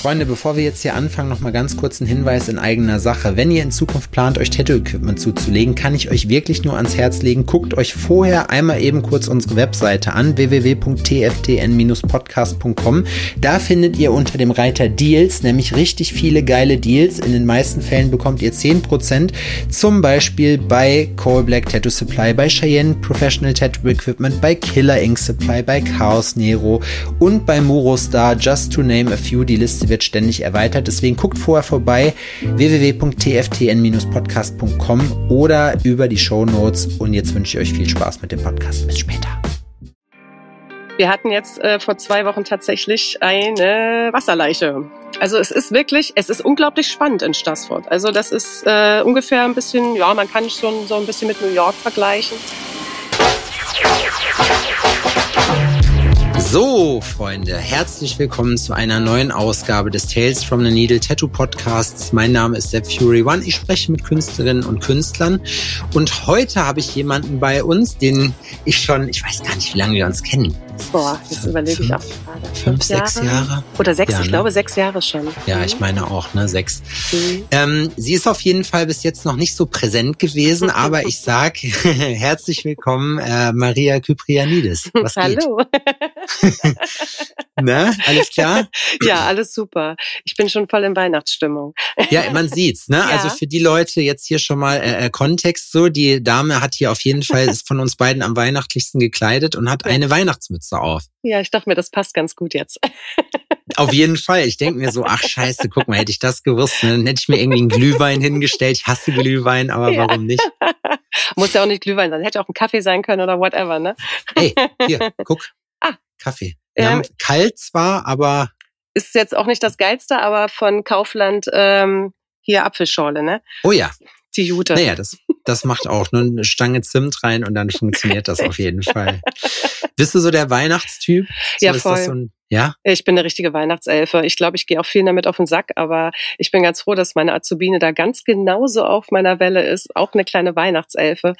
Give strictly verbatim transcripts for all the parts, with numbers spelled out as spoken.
Freunde, bevor wir jetzt hier anfangen, noch mal ganz kurz ein Hinweis in eigener Sache. Wenn ihr in Zukunft plant, euch Tattoo-Equipment zuzulegen, kann ich euch wirklich nur ans Herz legen. Guckt euch vorher einmal eben kurz unsere Webseite an, w w w punkt t f t n Bindestrich podcast punkt com. Da findet ihr unter dem Reiter Deals nämlich richtig viele geile Deals. In den meisten Fällen bekommt ihr zehn Prozent, zum Beispiel bei Coal Black Tattoo Supply, bei Cheyenne Professional Tattoo Equipment, bei Killer Ink Supply, bei Chaos Nero und bei Murostar, just to name a few. Die Liste wird ständig erweitert, deswegen guckt vorher vorbei, w w w punkt t f t n Bindestrich podcast punkt com oder über die Shownotes, und jetzt wünsche ich euch viel Spaß mit dem Podcast. Bis später. Wir hatten jetzt äh, vor zwei Wochen tatsächlich eine Wasserleiche. Also es ist wirklich, es ist unglaublich spannend in Stassfurt. Also das ist äh, ungefähr ein bisschen, ja, man kann schon so ein bisschen mit New York vergleichen. So, Freunde, herzlich willkommen zu einer neuen Ausgabe des Tales from the Needle Tattoo Podcasts. Mein Name ist Sepp Fury One. Ich spreche mit Künstlerinnen und Künstlern. Und heute habe ich jemanden bei uns, den ich schon, ich weiß gar nicht, wie lange wir uns kennen. Boah, das überlege ich auch gerade. Fünf, fünf sechs Jahre? Jahre? Oder sechs, ja, ich ne? glaube sechs Jahre schon. Ja, mhm. ich meine auch, ne, sechs. Mhm. Ähm, sie ist auf jeden Fall bis jetzt noch nicht so präsent gewesen, aber ich sag herzlich willkommen, äh, Maria Kyprianidis. Was Hallo. geht? Na, alles klar? Ja, alles super. Ich bin schon voll in Weihnachtsstimmung. Ja, man sieht's, ne? Ja. Also für die Leute jetzt hier schon mal äh, Kontext so, die Dame hat hier auf jeden Fall, ist von uns beiden am weihnachtlichsten gekleidet und hat eine Weihnachtsmütze auf. Ja, ich dachte mir, das passt ganz gut jetzt. Auf jeden Fall. Ich denke mir so, ach scheiße, guck mal, hätte ich das gewusst, ne? Dann hätte ich mir irgendwie einen Glühwein hingestellt. Ich hasse Glühwein, aber ja. Warum nicht? Muss ja auch nicht Glühwein sein, hätte auch ein Kaffee sein können oder whatever, ne? Hey, hier, guck. Ah. Kaffee. Wir ähm, haben kalt zwar, aber... Ist jetzt auch nicht das Geilste, aber von Kaufland ähm, hier Apfelschorle, ne? Oh ja. Die Jute. Naja, das, das macht auch nur eine Stange Zimt rein und dann funktioniert das auf jeden Fall. Bist du so der Weihnachtstyp? So, ja, ist voll. Das so ein, ja? Ich bin eine richtige Weihnachtselfe. Ich glaube, ich gehe auch vielen damit auf den Sack, aber ich bin ganz froh, dass meine Azubine da ganz genauso auf meiner Welle ist. Auch eine kleine Weihnachtselfe.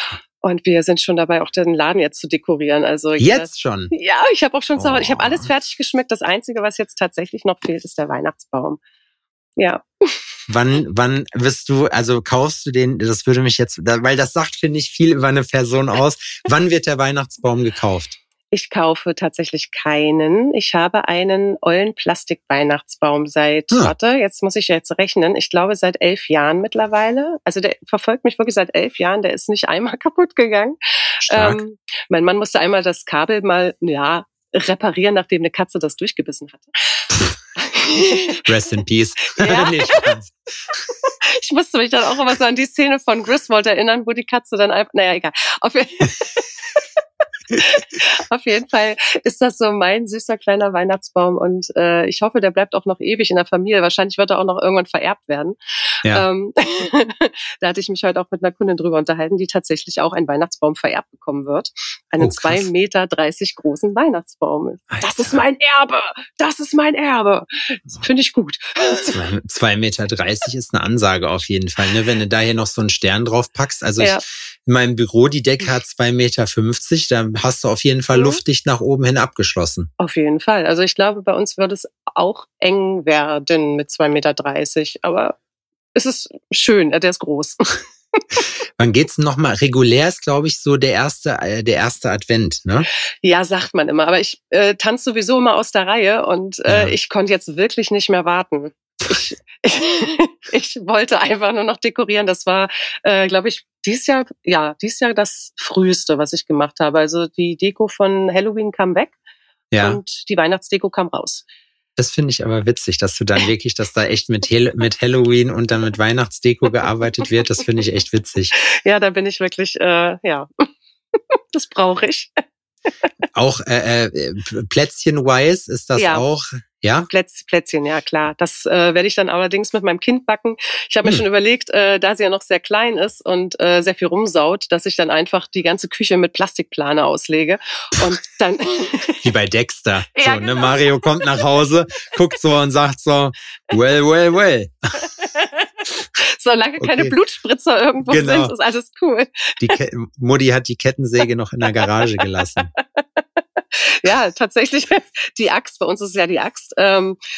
Und wir sind schon dabei, auch den Laden jetzt zu dekorieren. Also jetzt schon? Ja, ich habe auch schon zu Hause. Oh. Ich habe alles fertig geschmückt. Das Einzige, was jetzt tatsächlich noch fehlt, ist der Weihnachtsbaum. Ja. Wann, wann wirst du, also kaufst du den, das würde mich jetzt, weil das sagt, finde ich, viel über eine Person aus. Wann wird der Weihnachtsbaum gekauft? Ich kaufe tatsächlich keinen. Ich habe einen ollen Plastik-Weihnachtsbaum seit, hm. warte, jetzt muss ich jetzt rechnen, ich glaube seit elf Jahren mittlerweile. Also der verfolgt mich wirklich seit elf Jahren, der ist nicht einmal kaputt gegangen. Stark. Ähm, mein Mann musste einmal das Kabel mal, ja, reparieren, nachdem eine Katze das durchgebissen hatte. Rest in peace. Ja. Nee, ich musste mich dann auch immer so an die Szene von Griswold erinnern, wo die Katze dann einfach, naja, egal. Auf Auf jeden Fall ist das so mein süßer kleiner Weihnachtsbaum und äh, ich hoffe, der bleibt auch noch ewig in der Familie. Wahrscheinlich wird er auch noch irgendwann vererbt werden. Ja. Ähm, da hatte ich mich heute auch mit einer Kundin drüber unterhalten, die tatsächlich auch einen Weihnachtsbaum vererbt bekommen wird. Einen oh, zwei Meter dreißig großen Weihnachtsbaum. Alter. Das ist mein Erbe! Das ist mein Erbe! Finde ich gut. zwei Meter dreißig ist eine Ansage auf jeden Fall. Ne? Wenn du da hier noch so einen Stern drauf packst. Also ja. ich, in meinem Büro, die Decke hat zwei Meter fünfzig, da hast du auf jeden Fall mhm. luftdicht nach oben hin abgeschlossen. Auf jeden Fall. Also ich glaube, bei uns würde es auch eng werden mit zwei Meter dreißig. Aber es ist schön, der ist groß. Wann geht's denn nochmal? Regulär ist, glaube ich, so der erste, äh, der erste Advent, ne? Ja, sagt man immer. Aber ich äh, tanze sowieso immer aus der Reihe und äh, ja. ich konnte jetzt wirklich nicht mehr warten. Ich, ich, ich wollte einfach nur noch dekorieren. Das war, äh, glaube ich, dieses Jahr, ja, dieses Jahr das Früheste, was ich gemacht habe. Also die Deko von Halloween kam weg ja. und die Weihnachtsdeko kam raus. Das finde ich aber witzig, dass du dann wirklich, dass da echt mit, Hel- mit Halloween und dann mit Weihnachtsdeko gearbeitet wird. Das finde ich echt witzig. Ja, da bin ich wirklich, äh, ja, das brauche ich. Auch äh, äh, Plätzchen-wise ist das ja. auch... Ja? Plätz, Plätzchen, ja klar. Das äh, werde ich dann allerdings mit meinem Kind backen. Ich habe mir hm. schon überlegt, äh, da sie ja noch sehr klein ist und äh, sehr viel rumsaut, dass ich dann einfach die ganze Küche mit Plastikplane auslege und dann... Wie bei Dexter. Ja, so, genau. ne? Mario kommt nach Hause, guckt so und sagt so, well, well, well. Solange okay. keine Blutspritzer irgendwo genau. sind, ist alles cool. Die Ke- Mutti hat die Kettensäge noch in der Garage gelassen. Ja, tatsächlich die Axt. Bei uns ist es ja die Axt. Ähm, ah ja.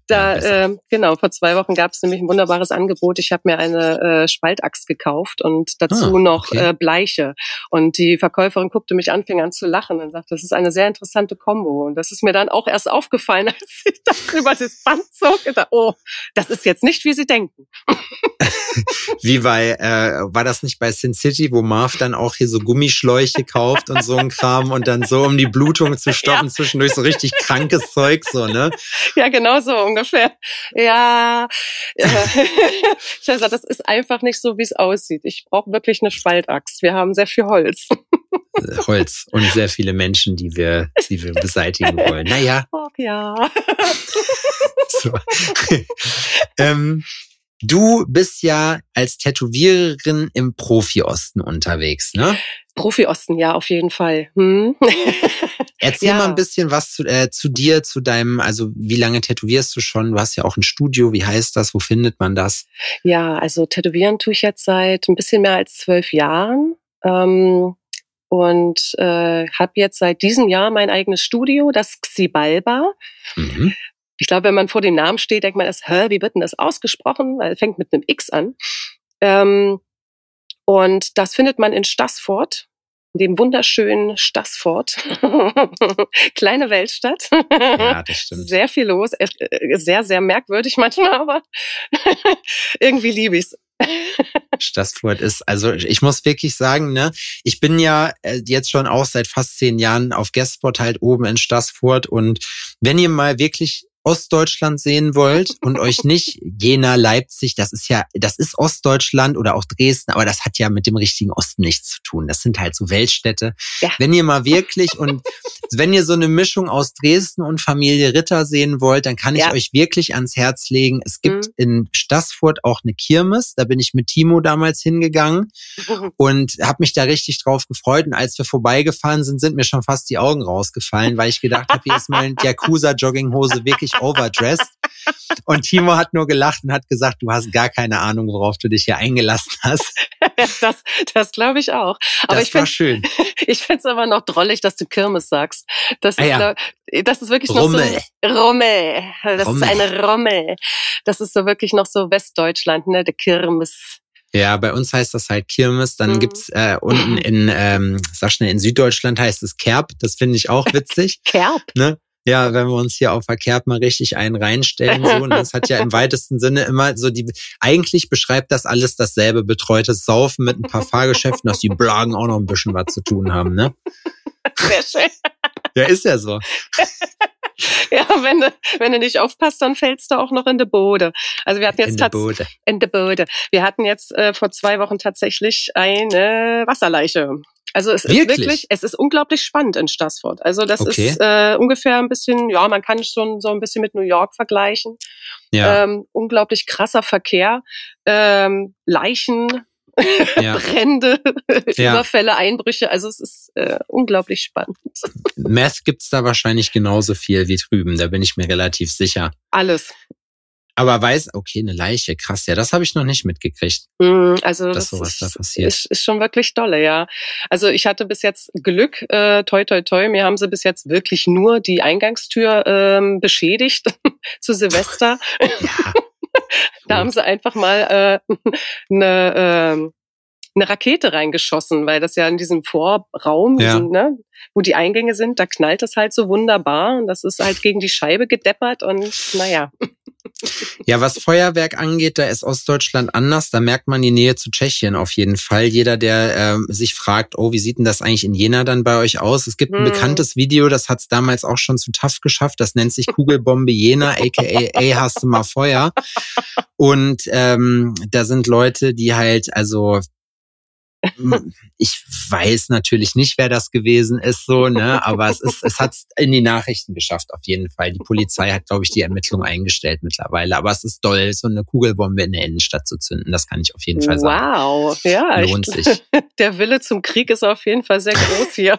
Da, ja, äh, genau, vor zwei Wochen gab es nämlich ein wunderbares Angebot. Ich habe mir eine äh, Spaltaxt gekauft und dazu ah, noch okay. äh, Bleiche. Und die Verkäuferin guckte mich an, fing an zu lachen und sagte, das ist eine sehr interessante Kombo. Und das ist mir dann auch erst aufgefallen, als ich das über das Band zog. Ich dachte, oh, das ist jetzt nicht, wie Sie denken. Wie bei, äh, war das nicht bei Sin City, wo Marv dann auch hier so Gummischläuche kauft und so ein Kram und dann so, um die Blutung zu stoppen, ja. zwischendurch so richtig krankes Zeug, so, ne? Ja, genau so ungefähr. Ja, äh, ich habe gesagt, das ist einfach nicht so, wie es aussieht. Ich brauche wirklich eine Spaltaxt. Wir haben sehr viel Holz. Holz und sehr viele Menschen, die wir, die wir beseitigen wollen. Naja. Ach ja. So. ähm, Du bist ja als Tätowiererin im Profi-Osten unterwegs, ne? Profi-Osten, ja, auf jeden Fall. Hm? Erzähl ja. mal ein bisschen was zu, äh, zu dir, zu deinem, also wie lange tätowierst du schon? Du hast ja auch ein Studio, wie heißt das? Wo findet man das? Ja, also tätowieren tue ich jetzt seit ein bisschen mehr als zwölf Jahren. Ähm, und äh, habe jetzt seit diesem Jahr mein eigenes Studio, das Xibalba. Mhm. Ich glaube, wenn man vor dem Namen steht, denkt man erst, hä, wie wird denn das ausgesprochen? Weil es fängt mit einem X an. Ähm, und das findet man in Staßfurt, in dem wunderschönen Staßfurt. Kleine Weltstadt. Ja, das stimmt. Sehr viel los. Sehr, sehr merkwürdig manchmal, aber irgendwie liebe ich's. Staßfurt ist, also ich muss wirklich sagen, ne, ich bin ja jetzt schon auch seit fast zehn Jahren auf Guestspot halt oben in Staßfurt und wenn ihr mal wirklich Ostdeutschland sehen wollt und euch nicht Jena, Leipzig, das ist ja, das ist Ostdeutschland oder auch Dresden, aber das hat ja mit dem richtigen Osten nichts zu tun. Das sind halt so Weltstädte. Ja. Wenn ihr mal wirklich und wenn ihr so eine Mischung aus Dresden und Familie Ritter sehen wollt, dann kann ich ja. euch wirklich ans Herz legen. Es gibt mhm. in Staßfurt auch eine Kirmes, da bin ich mit Timo damals hingegangen mhm. und habe mich da richtig drauf gefreut. Und als wir vorbeigefahren sind, sind mir schon fast die Augen rausgefallen, weil ich gedacht habe, hier ist meine Yakuza-Jogginghose wirklich overdressed. Und Timo hat nur gelacht und hat gesagt, du hast gar keine Ahnung, worauf du dich hier eingelassen hast. Das, das glaube ich auch. Aber das ich war find, schön. Ich finde es aber noch drollig, dass du Kirmes sagst. Das ist, ah ja. das ist wirklich Rummel. noch so Rummel. Das Rummel. ist eine Rummel. Das ist so wirklich noch so Westdeutschland, ne, der Kirmes. Ja, bei uns heißt das halt Kirmes. Dann mhm. gibt's äh, unten in, ähm, sag schnell, in Süddeutschland heißt es Kerb. Das finde ich auch witzig. Kerb? Ne? Ja, wenn wir uns hier auf der Kerb mal richtig einen reinstellen, so. Und das hat ja im weitesten Sinne immer so die, eigentlich beschreibt das alles dasselbe, betreutes Saufen mit ein paar Fahrgeschäften, dass die Blagen auch noch ein bisschen was zu tun haben, ne? Sehr schön. Ja, ist ja so. Ja, wenn du, wenn du nicht aufpasst, dann fällst du auch noch in die Bode. Also wir hatten jetzt in die Bode. In die Bode. Wir hatten jetzt äh, vor zwei Wochen tatsächlich eine Wasserleiche. Also es wirklich? ist wirklich, es ist unglaublich spannend in Staßfurt. Also das okay. ist äh, ungefähr ein bisschen, ja, man kann es schon so ein bisschen mit New York vergleichen. Ja. Ähm, unglaublich krasser Verkehr, ähm, Leichen, ja. Brände, ja. Überfälle, Einbrüche. Also es ist äh, unglaublich spannend. Meth gibt's da wahrscheinlich genauso viel wie drüben, da bin ich mir relativ sicher. Alles. Aber weiß, okay, eine Leiche, krass, ja, das habe ich noch nicht mitgekriegt, also dass das sowas ist, da passiert. Ist, ist schon wirklich dolle, ja. Also ich hatte bis jetzt Glück, äh, toi toi toi, mir haben sie bis jetzt wirklich nur die Eingangstür ähm, beschädigt zu Silvester. Ja. Da haben sie einfach mal äh, eine, äh, eine Rakete reingeschossen, weil das ja in diesem Vorraum, ja. diesen, ne, wo die Eingänge sind, da knallt es halt so wunderbar und das ist halt gegen die Scheibe gedeppert und naja. Ja, was Feuerwerk angeht, da ist Ostdeutschland anders. Da merkt man die Nähe zu Tschechien auf jeden Fall. Jeder, der ähm, sich fragt, oh, wie sieht denn das eigentlich in Jena dann bei euch aus? Es gibt ein hm. bekanntes Video, das hat es damals auch schon zu TAF geschafft. Das nennt sich Kugelbombe Jena, aka ey, hast du mal Feuer? Und ähm, da sind Leute, die halt, also ich weiß natürlich nicht, wer das gewesen ist, so, ne, aber es ist, es hat's in die Nachrichten geschafft, auf jeden Fall. Die Polizei hat, glaube ich, die Ermittlung eingestellt mittlerweile, aber es ist doll, so eine Kugelbombe in der Innenstadt zu zünden, das kann ich auf jeden Fall sagen. Wow, ja. Lohnt sich. Der Wille zum Krieg ist auf jeden Fall sehr groß hier.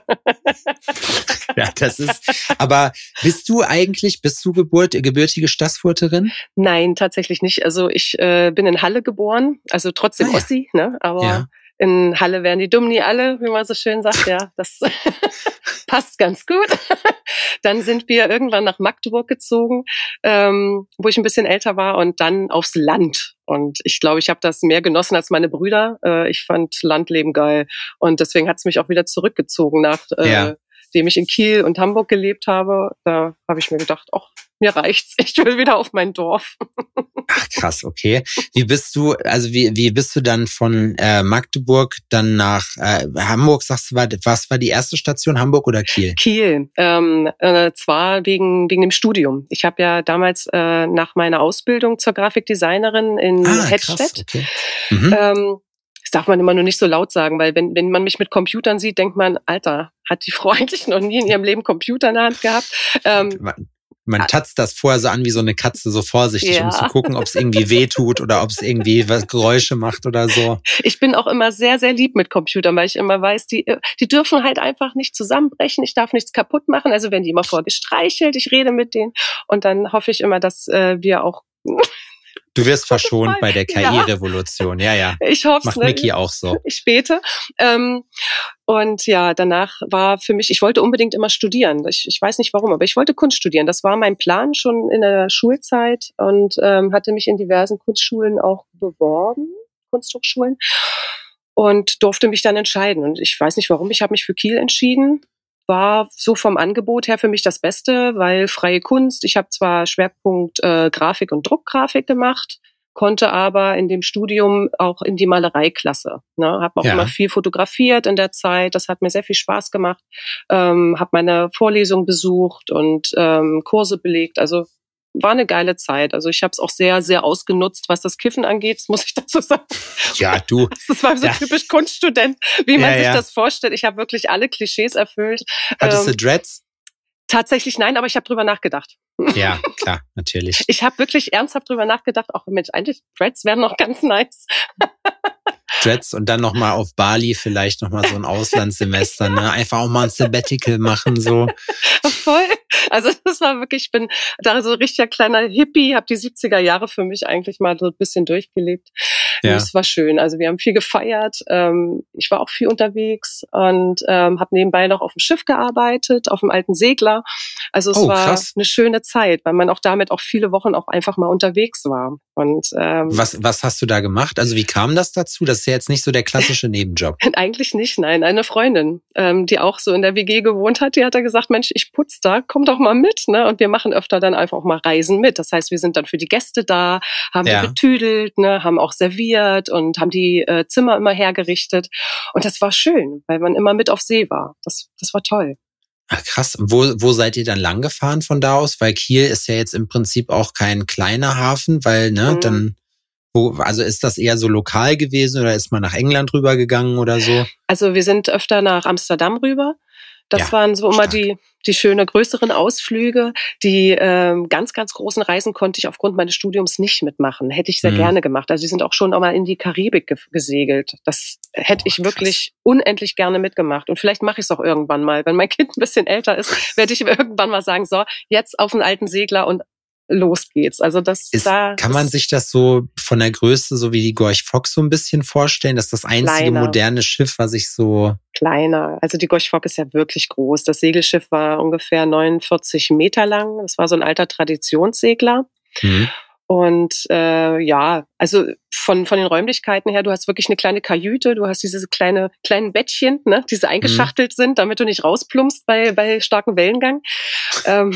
Ja, das ist, aber bist du eigentlich, bist du Geburt, gebürtige Staßfurterin? Nein, tatsächlich nicht. Also ich äh, bin in Halle geboren, also trotzdem ah, ja. Ossi, ne, aber ja. in Halle wären die dumm nie alle, wie man so schön sagt. Ja, das passt ganz gut. Dann sind wir irgendwann nach Magdeburg gezogen, ähm, wo ich ein bisschen älter war, und dann aufs Land. Und ich glaube, ich habe das mehr genossen als meine Brüder. Äh, ich fand Landleben geil. Und deswegen hat es mich auch wieder zurückgezogen, nachdem äh, ja. ich in Kiel und Hamburg gelebt habe. Da habe ich mir gedacht, ach, mir reicht's. Ich will wieder auf mein Dorf. Ach krass, okay. Wie bist du, also wie wie bist du dann von äh, Magdeburg dann nach äh, Hamburg, sagst du, war, was war die erste Station, Hamburg oder Kiel? Kiel, ähm, äh, zwar wegen wegen dem Studium. Ich habe ja damals äh, nach meiner Ausbildung zur Grafikdesignerin in ah, Hettstedt, krass, okay. mhm. ähm, das darf man immer nur nicht so laut sagen, weil wenn wenn man mich mit Computern sieht, denkt man, Alter, hat die Frau eigentlich noch nie in ihrem Leben Computer in der Hand gehabt? Ähm, Man tatzt das vorher so an wie so eine Katze, so vorsichtig, ja. um zu gucken, ob es irgendwie weh tut oder ob es irgendwie was Geräusche macht oder so. Ich bin auch immer sehr, sehr lieb mit Computern, weil ich immer weiß, die, die dürfen halt einfach nicht zusammenbrechen. Ich darf nichts kaputt machen. Also werden die immer vorgestreichelt, ich rede mit denen, und dann hoffe ich immer, dass äh, wir auch... Du wirst verschont bei der K I-Revolution. Ja, ja. Ich hoffe es. Macht Niki auch so. Ich bete. Ähm, und ja, danach war für mich, ich wollte unbedingt immer studieren. Ich, ich weiß nicht warum, aber ich wollte Kunst studieren. Das war mein Plan schon in der Schulzeit, und ähm, hatte mich in diversen Kunstschulen auch beworben, Kunsthochschulen, und durfte mich dann entscheiden. Und ich weiß nicht warum, ich habe mich für Kiel entschieden. War so vom Angebot her für mich das Beste, weil freie Kunst, ich habe zwar Schwerpunkt äh, Grafik und Druckgrafik gemacht, konnte aber in dem Studium auch in die Malereiklasse. Ne? Habe auch ja. immer viel fotografiert in der Zeit, das hat mir sehr viel Spaß gemacht. Ähm, habe meine Vorlesung besucht und ähm, Kurse belegt, also war eine geile Zeit. Also ich habe es auch sehr, sehr ausgenutzt, was das Kiffen angeht, das muss ich dazu sagen. Ja, du. Das war so ja. typisch Kunststudent, wie man ja, sich ja. das vorstellt. Ich habe wirklich alle Klischees erfüllt. Hattest ähm, du Dreads? Tatsächlich nein, aber ich habe drüber nachgedacht. Ja, klar, natürlich. Ich habe wirklich ernsthaft drüber nachgedacht, auch mit eigentlich Dreads wären noch ganz nice. Dreads und dann nochmal auf Bali vielleicht nochmal so ein Auslandssemester, ne? Einfach auch mal ein Sabbatical machen, so. Voll. Also das war wirklich, ich bin da so ein richtiger kleiner Hippie, habe die siebziger Jahre für mich eigentlich mal so ein bisschen durchgelebt. Ja. Und es war schön. Also wir haben viel gefeiert. Ähm, ich war auch viel unterwegs und ähm, habe nebenbei noch auf dem Schiff gearbeitet, auf dem alten Segler. Also es oh, war krass. Eine schöne Zeit, weil man auch damit auch viele Wochen auch einfach mal unterwegs war. Und ähm, was was hast du da gemacht? Also wie kam das dazu? Das ist ja jetzt nicht so der klassische Nebenjob. Eigentlich nicht, nein. Eine Freundin, ähm, die auch so in der W G gewohnt hat, die hat da gesagt, Mensch, ich putz da, komm doch mal mit, ne? Und wir machen öfter dann einfach auch mal Reisen mit. Das heißt, wir sind dann für die Gäste da, haben ja. die betüdelt, ne? Haben auch serviert und haben die äh, Zimmer immer hergerichtet. Und das war schön, weil man immer mit auf See war. Das, das war toll. Ach, krass. Wo, wo seid ihr dann lang gefahren von da aus? Weil Kiel ist ja jetzt im Prinzip auch kein kleiner Hafen, weil, ne, mhm. dann, wo, also ist das eher so lokal gewesen oder ist man nach England rübergegangen oder so? Also wir sind öfter nach Amsterdam rüber. Das ja, waren so immer stark. die die schöne größeren Ausflüge. Die ähm, ganz, ganz großen Reisen konnte ich aufgrund meines Studiums nicht mitmachen. Hätte ich sehr mhm. gerne gemacht. Also die sind auch schon auch mal in die Karibik ge- gesegelt. Das hätte oh, ich wirklich krass. unendlich gerne mitgemacht. Und vielleicht mache ich es auch irgendwann mal. Wenn mein Kind ein bisschen älter ist, werde ich irgendwann mal sagen, so, jetzt auf einen alten Segler und los geht's. Also das ist, da kann man sich das so von der Größe, so wie die Gorch Fock so ein bisschen vorstellen? Das ist das einzige kleiner. moderne Schiff, was ich so... Kleiner. Also die Gorch Fock ist ja wirklich groß. Das Segelschiff war ungefähr neunundvierzig Meter lang. Das war so ein alter Traditionssegler. Mhm. Und äh, ja, also von von den Räumlichkeiten her, du hast wirklich eine kleine Kajüte, du hast diese kleine kleinen Bettchen, ne, die so eingeschachtelt mhm. sind, damit du nicht rausplumpst bei bei starkem Wellengang. ähm,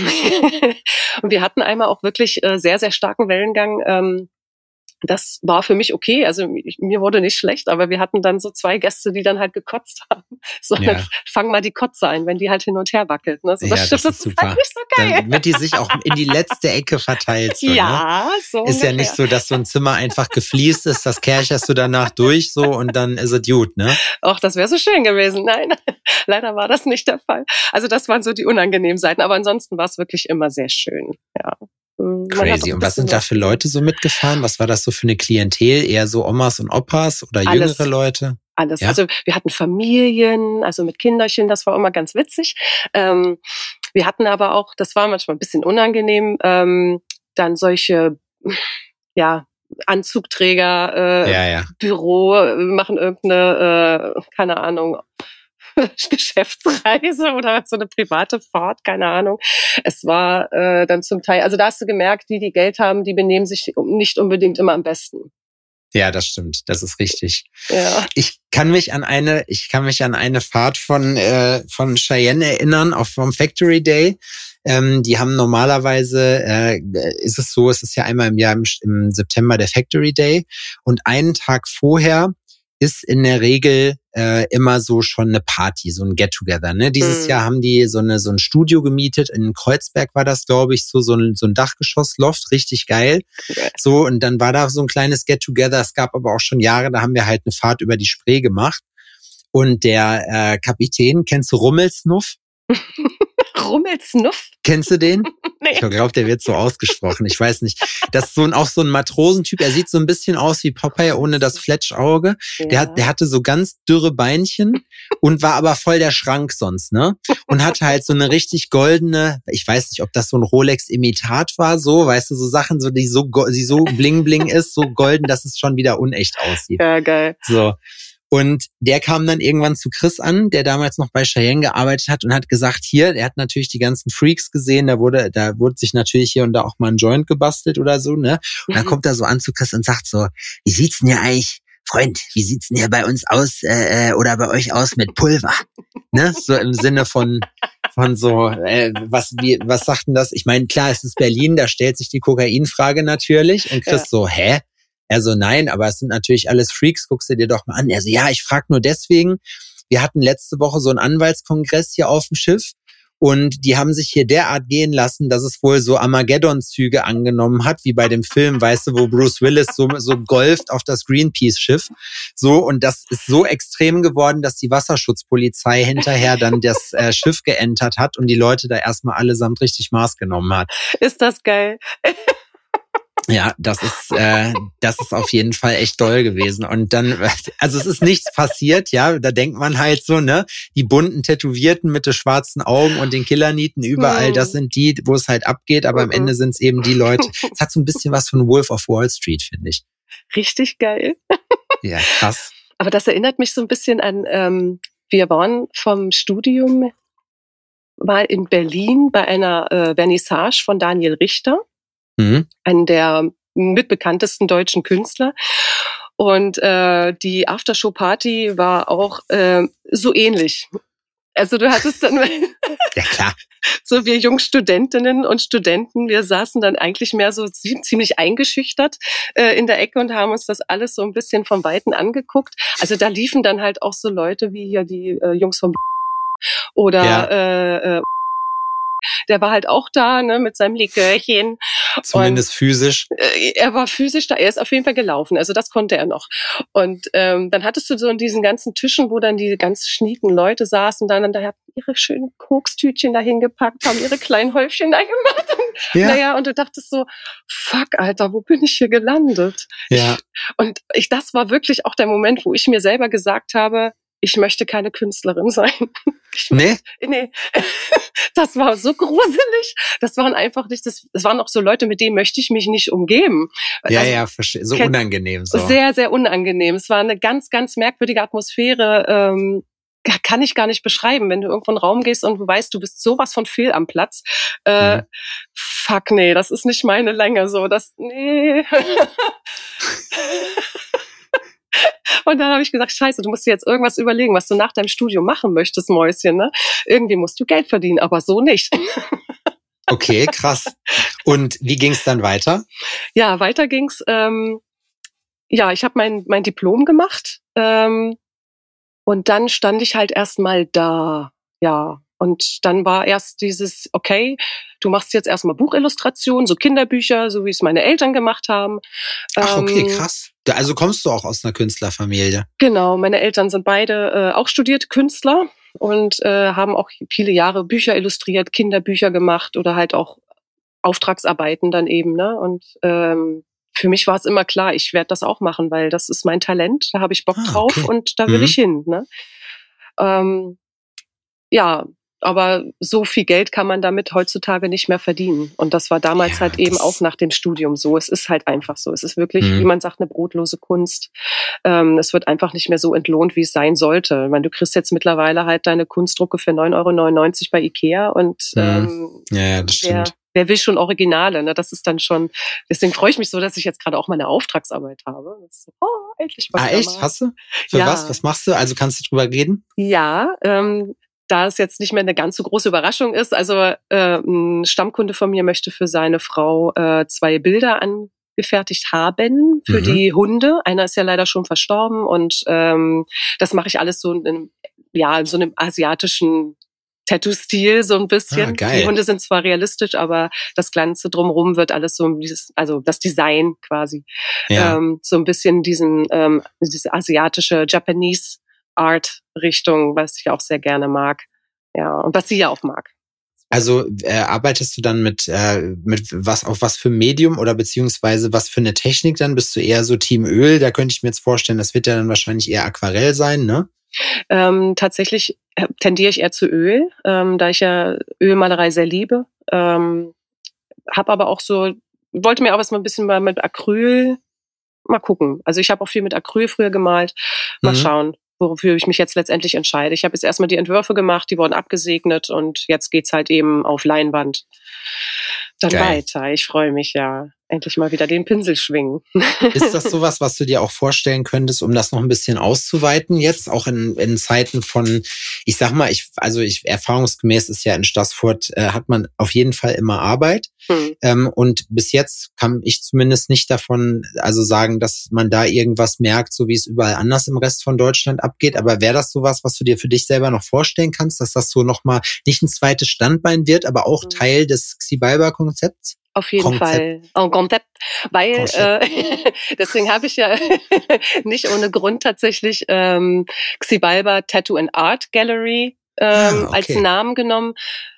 und wir hatten einmal auch wirklich äh, sehr sehr starken Wellengang. Ähm, Das war für mich okay, also ich, mir wurde nicht schlecht, aber wir hatten dann so zwei Gäste, die dann halt gekotzt haben. So, ja. dann fang mal die Kotze ein, wenn die halt hin und her wackelt. Ne? So, ja, das, das, das ist super. Halt nicht so geil. Damit die sich auch in die letzte Ecke verteilt. So, ja, ne? so ist ungefähr. Ja nicht so, dass so ein Zimmer einfach gefliest ist, das kercherst du danach durch so und dann ist es gut, ne? Ach, das wäre so schön gewesen. Nein, leider war das nicht der Fall. Also das waren so die unangenehmen Seiten, aber ansonsten war es wirklich immer sehr schön, ja. Crazy. Und was sind da für Leute so mitgefahren? Was war das so für eine Klientel? Eher so Omas und Opas oder Alles. jüngere Leute? Alles. Ja? Also wir hatten Familien, also mit Kinderchen, das war immer ganz witzig. Ähm, wir hatten aber auch, das war manchmal ein bisschen unangenehm, ähm, dann solche, ja, Anzugträger, äh, ja, ja. Büro, machen irgendeine, äh, keine Ahnung, Geschäftsreise oder so eine private Fahrt, keine Ahnung. Es war äh, dann zum Teil, also da hast du gemerkt, die, die Geld haben, die benehmen sich nicht unbedingt immer am besten. Ja, das stimmt. Das ist richtig. Ja. Ich kann mich an eine, ich kann mich an eine Fahrt von äh, von Cheyenne erinnern, auch vom Factory Day. Ähm, die haben normalerweise, äh, ist es so, es ist ja einmal im Jahr im, im September der Factory Day und einen Tag vorher ist in der Regel äh, immer so schon eine Party, so ein Get-Together. Ne? Dieses mhm. Jahr haben die so eine so ein Studio gemietet. In Kreuzberg war das, glaube ich, so so ein, so ein Dachgeschoss-Loft, richtig geil. Okay. So, und dann war da so ein kleines Get-Together. Es gab aber auch schon Jahre, da haben wir halt eine Fahrt über die Spree gemacht. Und der äh, Kapitän, kennst du Rummelsnuff? Rummelsnuff? Kennst du den? Nee. Ich glaube, der wird so ausgesprochen. Ich weiß nicht. Das ist so ein, auch so ein Matrosentyp. Er sieht so ein bisschen aus wie Popeye ohne das Fletschauge. Ja. Der, hat, der hatte so ganz dürre Beinchen und war aber voll der Schrank sonst, ne? Und hatte halt so eine richtig goldene, ich weiß nicht, ob das so ein Rolex-Imitat war, so, weißt du, so Sachen, so die so, die so bling bling ist, so golden, dass es schon wieder unecht aussieht. Ja, geil. So. Und der kam dann irgendwann zu Chris an, der damals noch bei Cheyenne gearbeitet hat und hat gesagt, hier, er hat natürlich die ganzen Freaks gesehen, da wurde, da wurde sich natürlich hier und da auch mal ein Joint gebastelt oder so, ne? Und dann kommt er so an zu Chris und sagt so, wie sieht's denn hier eigentlich, Freund, wie sieht's denn hier bei uns aus, äh, oder bei euch aus mit Pulver? Ne? So im Sinne von, von so, äh, was, wie, was sagt denn das? Ich meine, klar, es ist Berlin, da stellt sich die Kokainfrage natürlich und Chris ja. so, hä? Er so, nein, aber es sind natürlich alles Freaks, guckst du dir doch mal an. Er so, ja, ich frage nur deswegen, wir hatten letzte Woche so einen Anwaltskongress hier auf dem Schiff und die haben sich hier derart gehen lassen, dass es wohl so Armageddon-Züge angenommen hat, wie bei dem Film, weißt du, wo Bruce Willis so, so golft auf das Greenpeace-Schiff. So, und das ist so extrem geworden, dass die Wasserschutzpolizei hinterher dann das äh, Schiff geentert hat und die Leute da erstmal allesamt richtig Maß genommen hat. Ist das geil? Ja, das ist äh, das ist auf jeden Fall echt doll gewesen. Und dann, also es ist nichts passiert, ja, da denkt man halt so, ne, die bunten Tätowierten mit den schwarzen Augen und den Killernieten überall, das sind die, wo es halt abgeht, aber am Ende sind es eben die Leute. Es hat so ein bisschen was von Wolf of Wall Street, finde ich. Richtig geil. Ja, krass. Aber das erinnert mich so ein bisschen an, ähm, wir waren vom Studium mal in Berlin bei einer äh, Vernissage von Daniel Richter. Mhm. Einen der mitbekanntesten deutschen Künstler. Und äh, die Aftershow-Party war auch äh, so ähnlich. Also du hattest dann... Ja, klar. So wir Jungstudentinnen und Studenten, wir saßen dann eigentlich mehr so ziemlich eingeschüchtert äh, in der Ecke und haben uns das alles so ein bisschen vom Weiten angeguckt. Also da liefen dann halt auch so Leute wie hier die äh, Jungs vom oder... Ja. Äh, äh, Der war halt auch da, ne, mit seinem Likörchen. Zumindest und, physisch. Äh, er war physisch da, er ist auf jeden Fall gelaufen, also das konnte er noch. Und ähm, dann hattest du so in diesen ganzen Tischen, wo dann die ganz schnieken Leute saßen, dann und da hatten ihre schönen Kokstütchen dahin gepackt, haben ihre kleinen Häufchen da gemacht. Und, ja. Naja, und du dachtest so, fuck, Alter, wo bin ich hier gelandet? Ja. Ich, und ich, das war wirklich auch der Moment, wo ich mir selber gesagt habe, ich möchte keine Künstlerin sein. Ich nee? Nee. Das war so gruselig. Das waren einfach nicht, das, das waren auch so Leute, mit denen möchte ich mich nicht umgeben. Ja, also, ja, verstehe. So unangenehm. So. Sehr, sehr unangenehm. Es war eine ganz, ganz merkwürdige Atmosphäre. Ähm, kann ich gar nicht beschreiben, wenn du irgendwo in den Raum gehst und du weißt, du bist sowas von fehl am Platz. Äh, mhm. Fuck, nee, das ist nicht meine Länge. So, das, nee. Und dann habe ich gesagt, scheiße, du musst dir jetzt irgendwas überlegen, was du nach deinem Studium machen möchtest, Mäuschen. Ne? Irgendwie musst du Geld verdienen, aber so nicht. Okay, krass. Und wie ging es dann weiter? Ja, weiter ging's. Ähm, ja, ich habe mein, mein Diplom gemacht ähm, und dann stand ich halt erstmal da. Ja, und dann war erst dieses, okay, du machst jetzt erstmal Buchillustrationen, so Kinderbücher, so wie es meine Eltern gemacht haben. Ach, okay, krass. Also kommst du auch aus einer Künstlerfamilie? Genau, meine Eltern sind beide äh, auch studierte Künstler und äh, haben auch viele Jahre Bücher illustriert, Kinderbücher gemacht oder halt auch Auftragsarbeiten dann eben. Ne? Und ähm, für mich war es immer klar, ich werde das auch machen, weil das ist mein Talent, da habe ich Bock ah, drauf okay. und da will mhm. ich hin. Ne? Ähm, ja, aber so viel Geld kann man damit heutzutage nicht mehr verdienen. Und das war damals ja, halt eben auch nach dem Studium so. Es ist halt einfach so. Es ist wirklich, mhm. wie man sagt, eine brotlose Kunst. Ähm, es wird einfach nicht mehr so entlohnt, wie es sein sollte. Ich meine, du kriegst jetzt mittlerweile halt deine Kunstdrucke für neun Euro neunundneunzig bei Ikea und ähm, ja, ja, das wer, stimmt. wer will schon Originale? Ne? Das ist dann schon, deswegen freue ich mich so, dass ich jetzt gerade auch meine Auftragsarbeit habe. Das ist so, oh, endlich was. Ah, echt? Hast du? Für ja. was? Was machst du? Also kannst du drüber reden? Ja, ähm, da es jetzt nicht mehr eine ganz so große Überraschung ist. Also äh, ein Stammkunde von mir möchte für seine Frau äh, zwei Bilder angefertigt haben für mhm. die Hunde. Einer ist ja leider schon verstorben und ähm, das mache ich alles so in, ja, in so einem asiatischen Tattoo-Stil so ein bisschen. Ah, geil. Die Hunde sind zwar realistisch, aber das Ganze drumherum wird alles so dieses, also das Design quasi, ja. ähm, so ein bisschen diesen ähm, diese asiatische Japanese Art-Richtung, was ich auch sehr gerne mag. Ja, und was sie ja auch mag. Also äh, arbeitest du dann mit äh, mit was auf was für Medium oder beziehungsweise was für eine Technik dann? Bist du eher so Team Öl? Da könnte ich mir jetzt vorstellen, das wird ja dann wahrscheinlich eher Aquarell sein, ne? Ähm, tatsächlich tendiere ich eher zu Öl, ähm, da ich ja Ölmalerei sehr liebe. Ähm, habe aber auch so, wollte mir auch was mal ein bisschen mal mit Acryl mal gucken. Also ich habe auch viel mit Acryl früher gemalt. Mal mhm. schauen, wofür ich mich jetzt letztendlich entscheide. Ich habe jetzt erstmal die Entwürfe gemacht, die wurden abgesegnet und jetzt geht's halt eben auf Leinwand dann Geil. weiter. Ich freue mich ja. Endlich mal wieder den Pinsel schwingen. Ist das sowas, was du dir auch vorstellen könntest, um das noch ein bisschen auszuweiten jetzt, auch in, in Zeiten von, ich sag mal, ich, also ich, erfahrungsgemäß ist ja in Stassfurt, äh, hat man auf jeden Fall immer Arbeit. Hm. Ähm, und bis jetzt kann ich zumindest nicht davon, also sagen, dass man da irgendwas merkt, so wie es überall anders im Rest von Deutschland abgeht. Aber wäre das sowas, was du dir für dich selber noch vorstellen kannst, dass das so nochmal nicht ein zweites Standbein wird, aber auch hm. Teil des Xibalba-Konzepts? Auf jeden Konzept. Fall. Ein Konzept. Weil, Konzept. äh, deswegen habe ich ja nicht ohne Grund tatsächlich ähm, Xibalba Tattoo and Art Gallery ähm, ah, okay. als Namen genommen,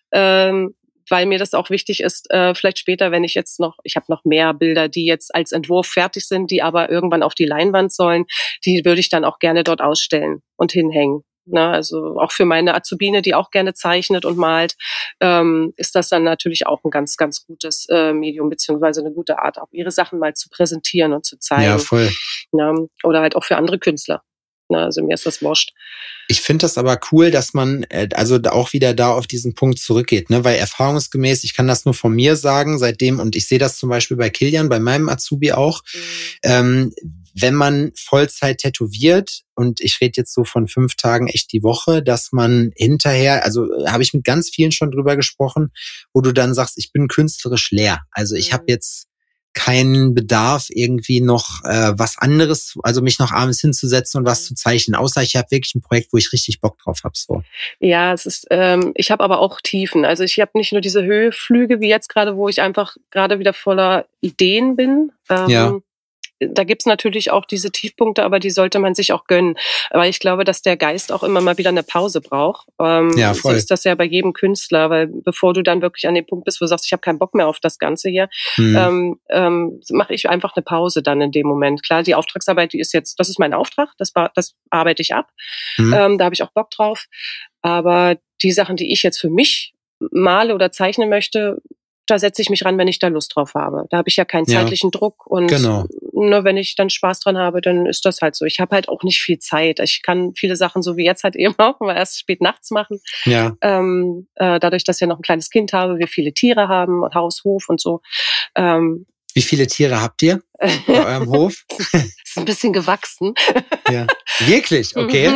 ähm, weil mir das auch wichtig ist, äh, vielleicht später, wenn ich jetzt noch, ich habe noch mehr Bilder, die jetzt als Entwurf fertig sind, die aber irgendwann auf die Leinwand sollen, die würde ich dann auch gerne dort ausstellen und hinhängen. Na, also auch für meine Azubine, die auch gerne zeichnet und malt, ähm, ist das dann natürlich auch ein ganz, ganz gutes äh, Medium, beziehungsweise eine gute Art, auch ihre Sachen mal zu präsentieren und zu zeigen. Ja, voll. Na, oder halt auch für andere Künstler. Na, also mir ist das wurscht. Ich finde das aber cool, dass man äh, also auch wieder da auf diesen Punkt zurückgeht, ne? Weil erfahrungsgemäß, ich kann das nur von mir sagen, seitdem, und ich sehe das zum Beispiel bei Kilian, bei meinem Azubi auch, mhm. ähm, wenn man Vollzeit tätowiert, und ich rede jetzt so von fünf Tagen echt die Woche, dass man hinterher, also habe ich mit ganz vielen schon drüber gesprochen, wo du dann sagst, ich bin künstlerisch leer. Also ich mhm. habe jetzt keinen Bedarf, irgendwie noch äh, was anderes, also mich noch abends hinzusetzen und was zu zeichnen, außer ich habe wirklich ein Projekt, wo ich richtig Bock drauf habe. So. Ja, es ist, ähm, ich habe aber auch Tiefen. Also ich habe nicht nur diese Höheflüge wie jetzt gerade, wo ich einfach gerade wieder voller Ideen bin. Ähm, ja. Da gibt's natürlich auch diese Tiefpunkte, aber die sollte man sich auch gönnen. Aber ich glaube, dass der Geist auch immer mal wieder eine Pause braucht. Ähm, ja, voll. So ist das ja bei jedem Künstler, weil bevor du dann wirklich an dem Punkt bist, wo du sagst, ich habe keinen Bock mehr auf das Ganze hier, hm. ähm, ähm, mache ich einfach eine Pause dann in dem Moment. Klar, die Auftragsarbeit, die ist jetzt, das ist mein Auftrag, das, das arbeite ich ab. Hm. Ähm, da habe ich auch Bock drauf. Aber die Sachen, die ich jetzt für mich male oder zeichnen möchte, da setze ich mich ran, wenn ich da Lust drauf habe. Da habe ich ja keinen zeitlichen ja, Druck und genau. nur wenn ich dann Spaß dran habe, dann ist das halt so. Ich habe halt auch nicht viel Zeit. Ich kann viele Sachen, so wie jetzt halt eben auch, mal erst spät nachts machen. Ja. Ähm, äh, dadurch, dass ich ja noch ein kleines Kind habe, wir viele Tiere haben, Haus, Hof und so. Ähm, Wie viele Tiere habt ihr bei eurem Hof? Ist ein bisschen gewachsen. Ja. Wirklich? Okay.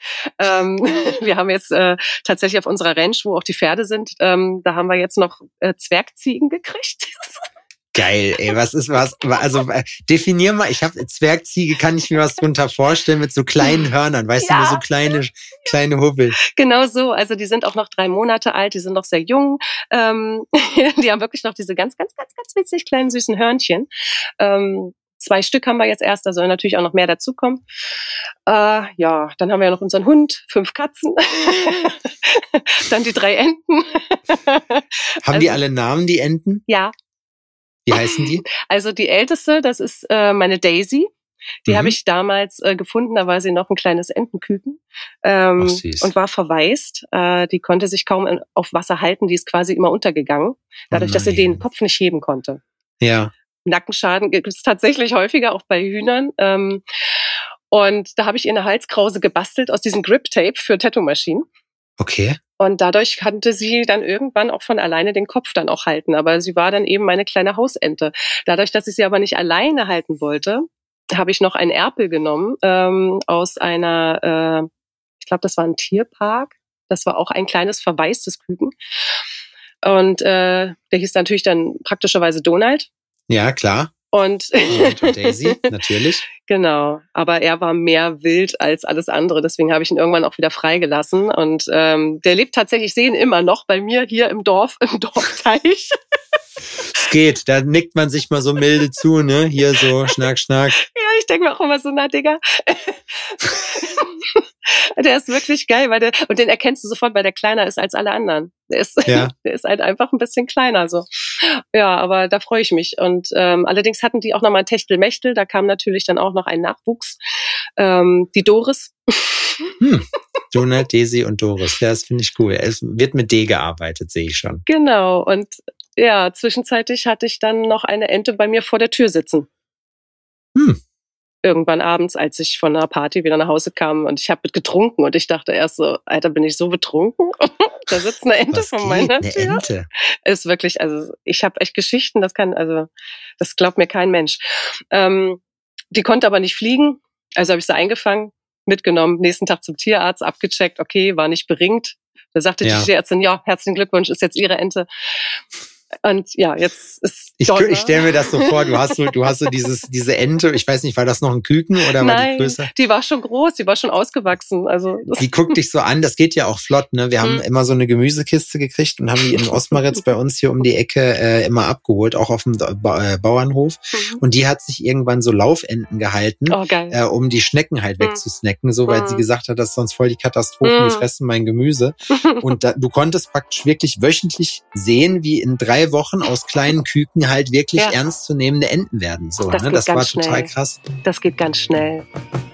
ähm, wir haben jetzt äh, tatsächlich auf unserer Ranch, wo auch die Pferde sind, ähm, da haben wir jetzt noch äh, Zwergziegen gekriegt. Geil, ey, was ist was? Also äh, definier mal, ich habe Zwergziege, kann ich mir was drunter vorstellen mit so kleinen Hörnern, weißt ja. du, nur so kleine kleine Hubbel. Genau so, also die sind auch noch drei Monate alt, die sind noch sehr jung, ähm, die haben wirklich noch diese ganz, ganz, ganz, ganz witzig kleinen süßen Hörnchen. Ähm, Zwei Stück haben wir jetzt erst, da soll natürlich auch noch mehr dazukommen. Äh, ja, dann haben wir ja noch unseren Hund, fünf Katzen, dann die drei Enten. Haben also, die alle Namen, die Enten? Ja. Wie heißen die? Also die älteste, das ist äh, meine Daisy. Die Mhm. habe ich damals äh, gefunden, da war sie noch ein kleines Entenküken ähm, Ach, süß. und war verwaist. Äh, die konnte sich kaum in, auf Wasser halten, die ist quasi immer untergegangen, dadurch, Oh dass sie den nein. Kopf nicht heben konnte. Ja. Nackenschaden gibt es tatsächlich häufiger, auch bei Hühnern. Ähm, und da habe ich ihr eine Halskrause gebastelt aus diesem Grip-Tape für Tattoo-Maschinen. Okay. Und dadurch konnte sie dann irgendwann auch von alleine den Kopf dann auch halten. Aber sie war dann eben meine kleine Hausente. Dadurch, dass ich sie aber nicht alleine halten wollte, habe ich noch einen Erpel genommen ähm, aus einer, äh, ich glaube, das war ein Tierpark. Das war auch ein kleines verwaistes Küken. Und äh, der hieß natürlich dann praktischerweise Donald. Ja, klar. Und, und Daisy, natürlich. Genau, aber er war mehr wild als alles andere, deswegen habe ich ihn irgendwann auch wieder freigelassen und ähm, der lebt tatsächlich, ich sehe ihn immer noch bei mir hier im Dorf, im Dorfteich. Es geht, da nickt man sich mal so milde zu, ne? Hier so, schnack, schnack. Ja, ich denke mir auch immer so, na Digga. Der ist wirklich geil, weil der, und den erkennst du sofort, weil der kleiner ist als alle anderen. Der ist, ja. der ist halt einfach ein bisschen kleiner, so. Ja, aber da freue ich mich. Und ähm, allerdings hatten die auch nochmal ein Techtelmechtel, da kam natürlich dann auch noch ein Nachwuchs. Ähm, die Doris. Hm. Donald, Daisy und Doris. Ja, das finde ich cool. Es wird mit D gearbeitet, sehe ich schon. Genau. Und ja, zwischenzeitlich hatte ich dann noch eine Ente bei mir vor der Tür sitzen. Hm. Irgendwann abends, als ich von einer Party wieder nach Hause kam und ich habe mit getrunken und ich dachte erst so, Alter, bin ich so betrunken? Da sitzt eine Ente Was vor geht? meiner eine Tür. Ente? Ist wirklich, also ich habe echt Geschichten, das kann, also das glaubt mir kein Mensch. Ähm, die konnte aber nicht fliegen, also habe ich sie eingefangen, mitgenommen, nächsten Tag zum Tierarzt, abgecheckt, okay, war nicht beringt. Da sagte Ja. die Tierärztin, ja, herzlichen Glückwunsch, ist jetzt Ihre Ente. Und ja, jetzt ist Ich, ich stelle mir das so vor, du hast so, du hast so dieses, diese Ente, ich weiß nicht, war das noch ein Küken oder war Nein, die größer? Die war schon groß, die war schon ausgewachsen. Also die guckt dich so an, das geht ja auch flott, ne? Wir haben hm. immer so eine Gemüsekiste gekriegt und haben die in Osmaritz bei uns hier um die Ecke äh, immer abgeholt, auch auf dem ba- äh, Bauernhof. Mhm. Und die hat sich irgendwann so Laufenten gehalten, Oh, geil. äh, um die Schnecken halt Hm. wegzusnacken, so weil Hm. sie gesagt hat, das ist sonst voll die Katastrophe, Hm. die fressen mein Gemüse. Und da, du konntest praktisch wirklich wöchentlich sehen, wie in drei Wochen aus kleinen Küken halt wirklich Ja. ernstzunehmende Enten werden. So, Das ne? geht Das war ganz total schnell. krass. Das geht ganz schnell.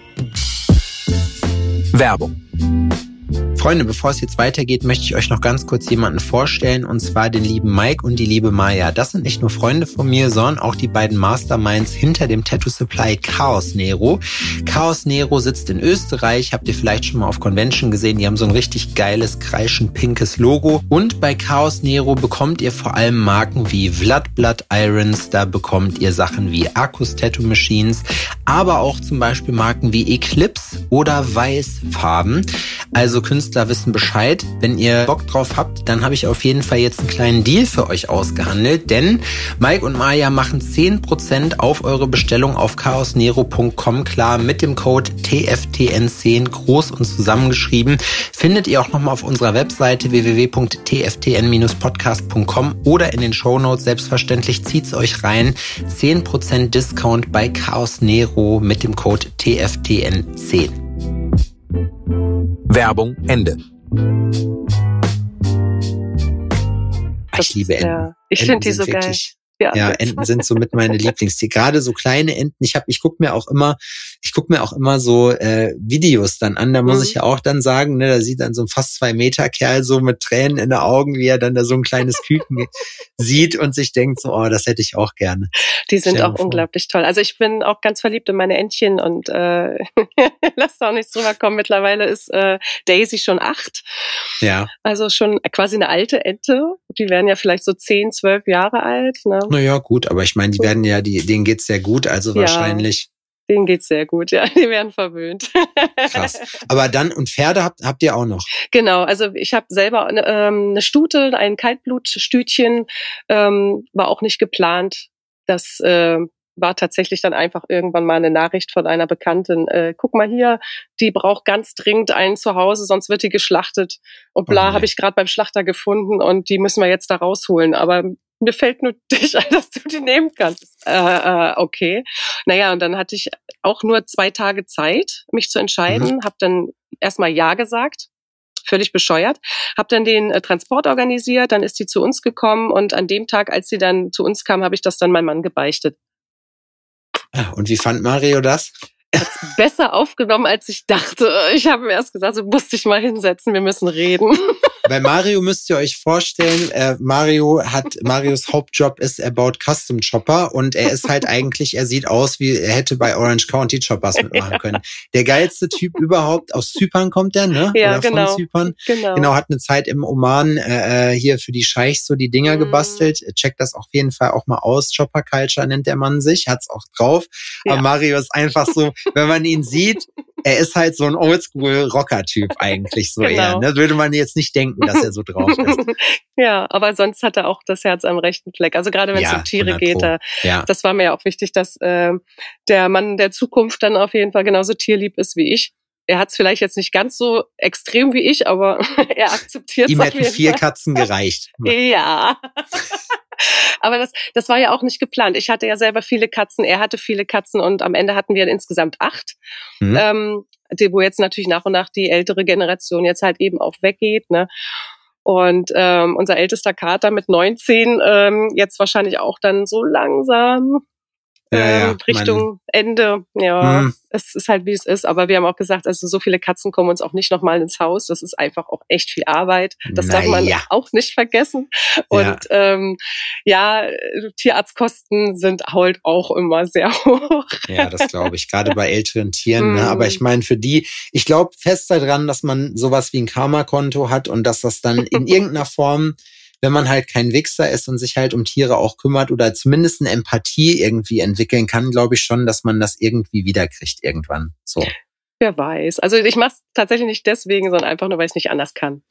Werbung. Freunde, bevor es jetzt weitergeht, möchte ich euch noch ganz kurz jemanden vorstellen, und zwar den lieben Mike und die liebe Maya. Das sind nicht nur Freunde von mir, sondern auch die beiden Masterminds hinter dem Tattoo Supply Chaos Nero. Chaos Nero sitzt in Österreich, habt ihr vielleicht schon mal auf Convention gesehen, die haben so ein richtig geiles, kreischend pinkes Logo. Und bei Chaos Nero bekommt ihr vor allem Marken wie Vlad Blood Irons, da bekommt ihr Sachen wie Arcus Tattoo Machines, aber auch zum Beispiel Marken wie Eclipse oder Weißfarben. Also Künstler wissen Bescheid. Wenn ihr Bock drauf habt, dann habe ich auf jeden Fall jetzt einen kleinen Deal für euch ausgehandelt, denn Mike und Maya machen zehn Prozent auf eure Bestellung auf chaos nero punkt com klar mit dem Code T F T N zehn, groß und zusammengeschrieben. Findet ihr auch nochmal auf unserer Webseite w w w punkt t f t n dash podcast punkt com oder in den Shownotes. Selbstverständlich zieht's euch rein. zehn Prozent Discount bei Chaos Nero mit dem Code T F T N zehn. Werbung Ende. Ich liebe Enten. Ja, ich Enten finde die sind so geil. wirklich, Ja, Ja, Enten sind so mit meine Lieblingstiere. Gerade so kleine Enten. Ich habe, ich guck mir auch immer, ich guck mir auch immer so äh, Videos dann an. Da muss Mhm. ich ja auch dann sagen, ne, da sieht dann so ein fast zwei Meter Kerl so mit Tränen in den Augen, wie er dann da so ein kleines Küken sieht und sich denkt so, oh, das hätte ich auch gerne. Die sind Stell dir auch vor. unglaublich toll. Also ich bin auch ganz verliebt in meine Entchen und äh, lass da auch nichts drüber kommen. Mittlerweile ist äh, Daisy schon acht. Ja, Also schon quasi eine alte Ente. Die werden ja vielleicht so zehn, zwölf Jahre alt. Ne? naja, gut, aber ich meine, die werden ja, die, denen geht's sehr gut, also Ja. wahrscheinlich Denen geht's sehr gut, ja. Die werden verwöhnt. krass. Aber dann, und Pferde habt, habt ihr auch noch? Genau, also ich habe selber eine, ähm, eine Stute, ein Kaltblutstütchen, ähm, war auch nicht geplant. Das äh, war tatsächlich dann einfach irgendwann mal eine Nachricht von einer Bekannten. Äh, guck mal hier, die braucht ganz dringend einen zu Hause, sonst wird die geschlachtet. Und Oh bla, nein. habe ich gerade beim Schlachter gefunden und die müssen wir jetzt da rausholen. Aber mir fällt nur dich ein, dass du die nehmen kannst. Äh, äh, okay. Naja, und dann hatte ich auch nur zwei Tage Zeit, mich zu entscheiden. Mhm. Habe dann erstmal Ja gesagt. Völlig bescheuert. Habe dann den äh, Transport organisiert, dann ist sie zu uns gekommen und an dem Tag, als sie dann zu uns kam, habe ich das dann meinem Mann gebeichtet. Und wie fand Mario das? Er hat's besser aufgenommen, als ich dachte. Ich habe mir erst gesagt, du musst dich mal hinsetzen, wir müssen reden. Bei Mario müsst ihr euch vorstellen, äh, Mario hat, Marios Hauptjob ist, er baut Custom Chopper und er ist halt eigentlich, er sieht aus wie, er hätte bei Orange County Choppers mitmachen können. Der geilste Typ überhaupt, aus Zypern kommt der, ne? Ja, Oder genau. von Zypern. Genau. Genau, hat eine Zeit im Oman äh, hier für die Scheichs so die Dinger mm. gebastelt. Checkt das auf jeden Fall auch mal aus. Chopper Culture nennt der Mann sich, hat's auch drauf. Ja. Aber Mario ist einfach so, wenn man ihn sieht, er ist halt so ein Oldschool-Rocker-Typ eigentlich so genau. eher. Ne? Würde man jetzt nicht denken, dass er so drauf ist. Ja, aber sonst hat er auch das Herz am rechten Fleck. Also gerade wenn es ja, um Tiere geht, da, ja. das war mir ja auch wichtig, dass äh, der Mann der Zukunft dann auf jeden Fall genauso tierlieb ist wie ich. Er hat es vielleicht jetzt nicht ganz so extrem wie ich, aber er akzeptiert es. Ihm hätten vier Fall. Katzen gereicht. Ja. Aber das, das war ja auch nicht geplant. Ich hatte ja selber viele Katzen, er hatte viele Katzen und am Ende hatten wir insgesamt acht, mhm. ähm, die, wo jetzt natürlich nach und nach die ältere Generation jetzt halt eben auch weggeht, ne? Und ähm, unser ältester Kater mit neunzehn ähm, jetzt wahrscheinlich auch dann so langsam ja, ähm, ja, Richtung mein, Ende. Ja, hm. es ist halt, wie es ist. Aber wir haben auch gesagt, also so viele Katzen kommen uns auch nicht nochmal ins Haus. Das ist einfach auch echt viel Arbeit. Das Na darf man ja. auch nicht vergessen. Und ja, ähm, ja Tierarztkosten sind halt auch immer sehr hoch. Ja, das glaube ich. Gerade bei älteren Tieren. Ne? Aber ich meine, für die, ich glaube fest daran, dass man sowas wie ein Karma-Konto hat und dass das dann in irgendeiner Form, wenn man halt kein Wichser ist und sich halt um Tiere auch kümmert oder zumindest eine Empathie irgendwie entwickeln kann, glaube ich schon, dass man das irgendwie wiederkriegt irgendwann. So. Wer weiß. Also ich mache es tatsächlich nicht deswegen, sondern einfach nur, weil ich es nicht anders kann.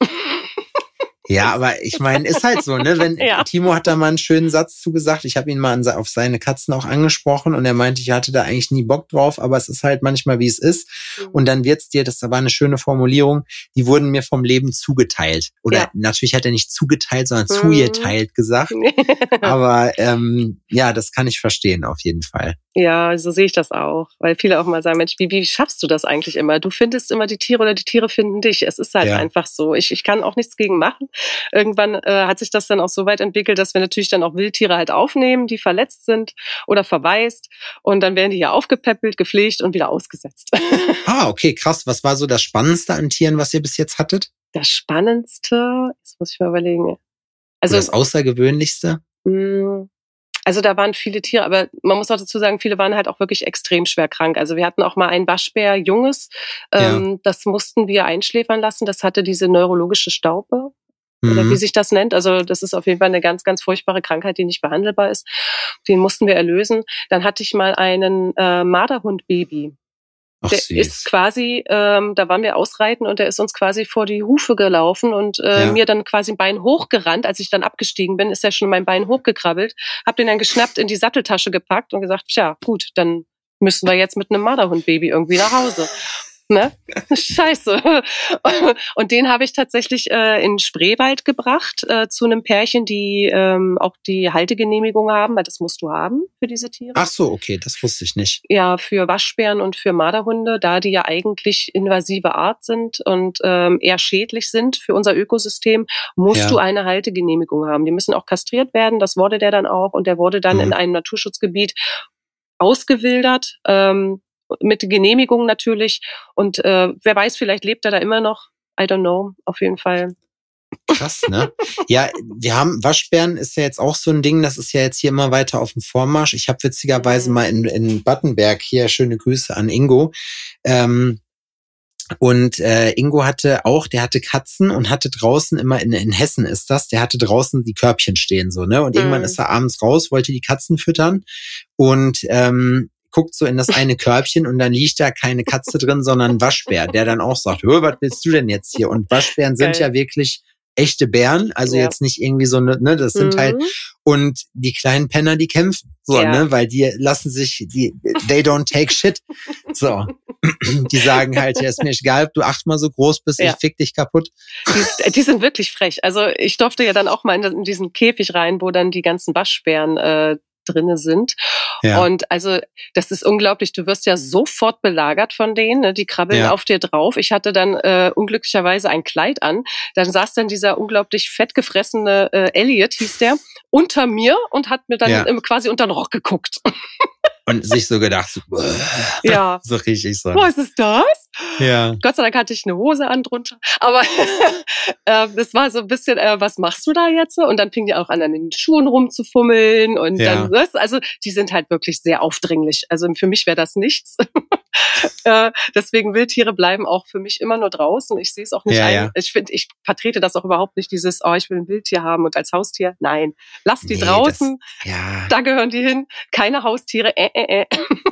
Ja, aber ich meine, ist halt so, ne? Wenn ja. Timo hat da mal einen schönen Satz zugesagt. Ich habe ihn mal auf seine Katzen auch angesprochen und er meinte, ich hatte da eigentlich nie Bock drauf, aber es ist halt manchmal, wie es ist. Mhm. Und dann wird's dir, das war eine schöne Formulierung, die wurden mir vom Leben zugeteilt. Oder ja. natürlich hat er nicht zugeteilt, sondern mhm. zugeteilt gesagt. Aber ähm, ja, das kann ich verstehen auf jeden Fall. Ja, so sehe ich das auch. Weil viele auch mal sagen, Mensch, wie, wie schaffst du das eigentlich immer? Du findest immer die Tiere oder die Tiere finden dich. Es ist halt ja. einfach so. Ich, ich kann auch nichts gegen machen. Irgendwann äh, hat sich das dann auch so weit entwickelt, dass wir natürlich dann auch Wildtiere halt aufnehmen, die verletzt sind oder verwaist. Und dann werden die ja aufgepäppelt, gepflegt und wieder ausgesetzt. Ah, okay, krass. Was war so das Spannendste an Tieren, was ihr bis jetzt hattet? Das Spannendste, jetzt muss ich mal überlegen. Also oder das Außergewöhnlichste? Mh, Also da waren viele Tiere, aber man muss auch dazu sagen, viele waren halt auch wirklich extrem schwer krank. Also wir hatten auch mal ein Waschbär, Junges, ähm, ja. das mussten wir einschläfern lassen. Das hatte diese neurologische Staupe, mhm. oder wie sich das nennt. Also das ist auf jeden Fall eine ganz, ganz furchtbare Krankheit, die nicht behandelbar ist. Den mussten wir erlösen. Dann hatte ich mal einen äh, Marderhund-Baby. Ach, der süß. ist quasi, ähm, da waren wir ausreiten und der ist uns quasi vor die Hufe gelaufen und äh, ja. mir dann quasi ein Bein hochgerannt. Als ich dann abgestiegen bin, ist er schon mein Bein hochgekrabbelt, hab den dann geschnappt, in die Satteltasche gepackt und gesagt, tja, gut, dann müssen wir jetzt mit einem Marderhund-Baby irgendwie nach Hause. Ne? Scheiße. Und den habe ich tatsächlich äh, in Spreewald gebracht, äh, zu einem Pärchen, die ähm, auch die Haltegenehmigung haben, weil das musst du haben für diese Tiere. Ach so, okay, das wusste ich nicht. Ja, für Waschbären und für Marderhunde, da die ja eigentlich invasive Art sind und ähm, eher schädlich sind für unser Ökosystem, musst ja. du eine Haltegenehmigung haben. Die müssen auch kastriert werden, das wurde der dann auch und der wurde dann mhm. in einem Naturschutzgebiet ausgewildert, ähm, mit Genehmigung natürlich. Und äh, wer weiß, vielleicht lebt er da immer noch. I don't know. Auf jeden Fall. Krass, ne? Ja, wir haben, Waschbären ist ja jetzt auch so ein Ding, das ist ja jetzt hier immer weiter auf dem Vormarsch. Ich habe witzigerweise mhm. mal in, in Battenberg, hier schöne Grüße an Ingo, ähm, und äh, Ingo hatte auch, der hatte Katzen und hatte draußen immer, in, in Hessen ist das, der hatte draußen die Körbchen stehen so, ne? Und mhm. irgendwann ist er abends raus, wollte die Katzen füttern und ähm, guckt so in das eine Körbchen und dann liegt da keine Katze drin, sondern ein Waschbär, der dann auch sagt, hör, was willst du denn jetzt hier? Und Waschbären sind Geil. ja wirklich echte Bären, also ja. jetzt nicht irgendwie so, ne, das sind mhm. halt, und die kleinen Penner, die kämpfen, so, ja. ne, weil die lassen sich, die, they don't take shit, so. Die sagen halt, ja, ist mir egal, ob du achtmal so groß bist, ja. ich fick dich kaputt. Die, die sind wirklich frech. Also ich durfte ja dann auch mal in, in diesen Käfig rein, wo dann die ganzen Waschbären äh, drinne sind. Ja. Und also das ist unglaublich. Du wirst ja sofort belagert von denen. Ne? Die krabbeln ja. auf dir drauf. Ich hatte dann äh, unglücklicherweise ein Kleid an. Dann saß dann dieser unglaublich fett gefressene äh, Elliot, hieß der, unter mir und hat mir dann ja. quasi unter den Rock geguckt. Und sich so gedacht, so, ja. so richtig so. Was ist das? Ja. Gott sei Dank hatte ich eine Hose an drunter. Aber äh, das war so ein bisschen, äh, was machst du da jetzt? Und dann fing die auch an, an den Schuhen rumzufummeln. Und Ja. dann, das, also die sind halt wirklich sehr aufdringlich. Also für mich wäre das nichts. äh, deswegen Wildtiere bleiben auch für mich immer nur draußen. Ich sehe es auch nicht Ja, ein. ja. Ich finde, ich vertrete das auch überhaupt nicht, dieses, oh, ich will ein Wildtier haben und als Haustier. Nein, lass die Nee, draußen. das, ja. Da gehören die hin. Keine Haustiere. Äh, äh, äh.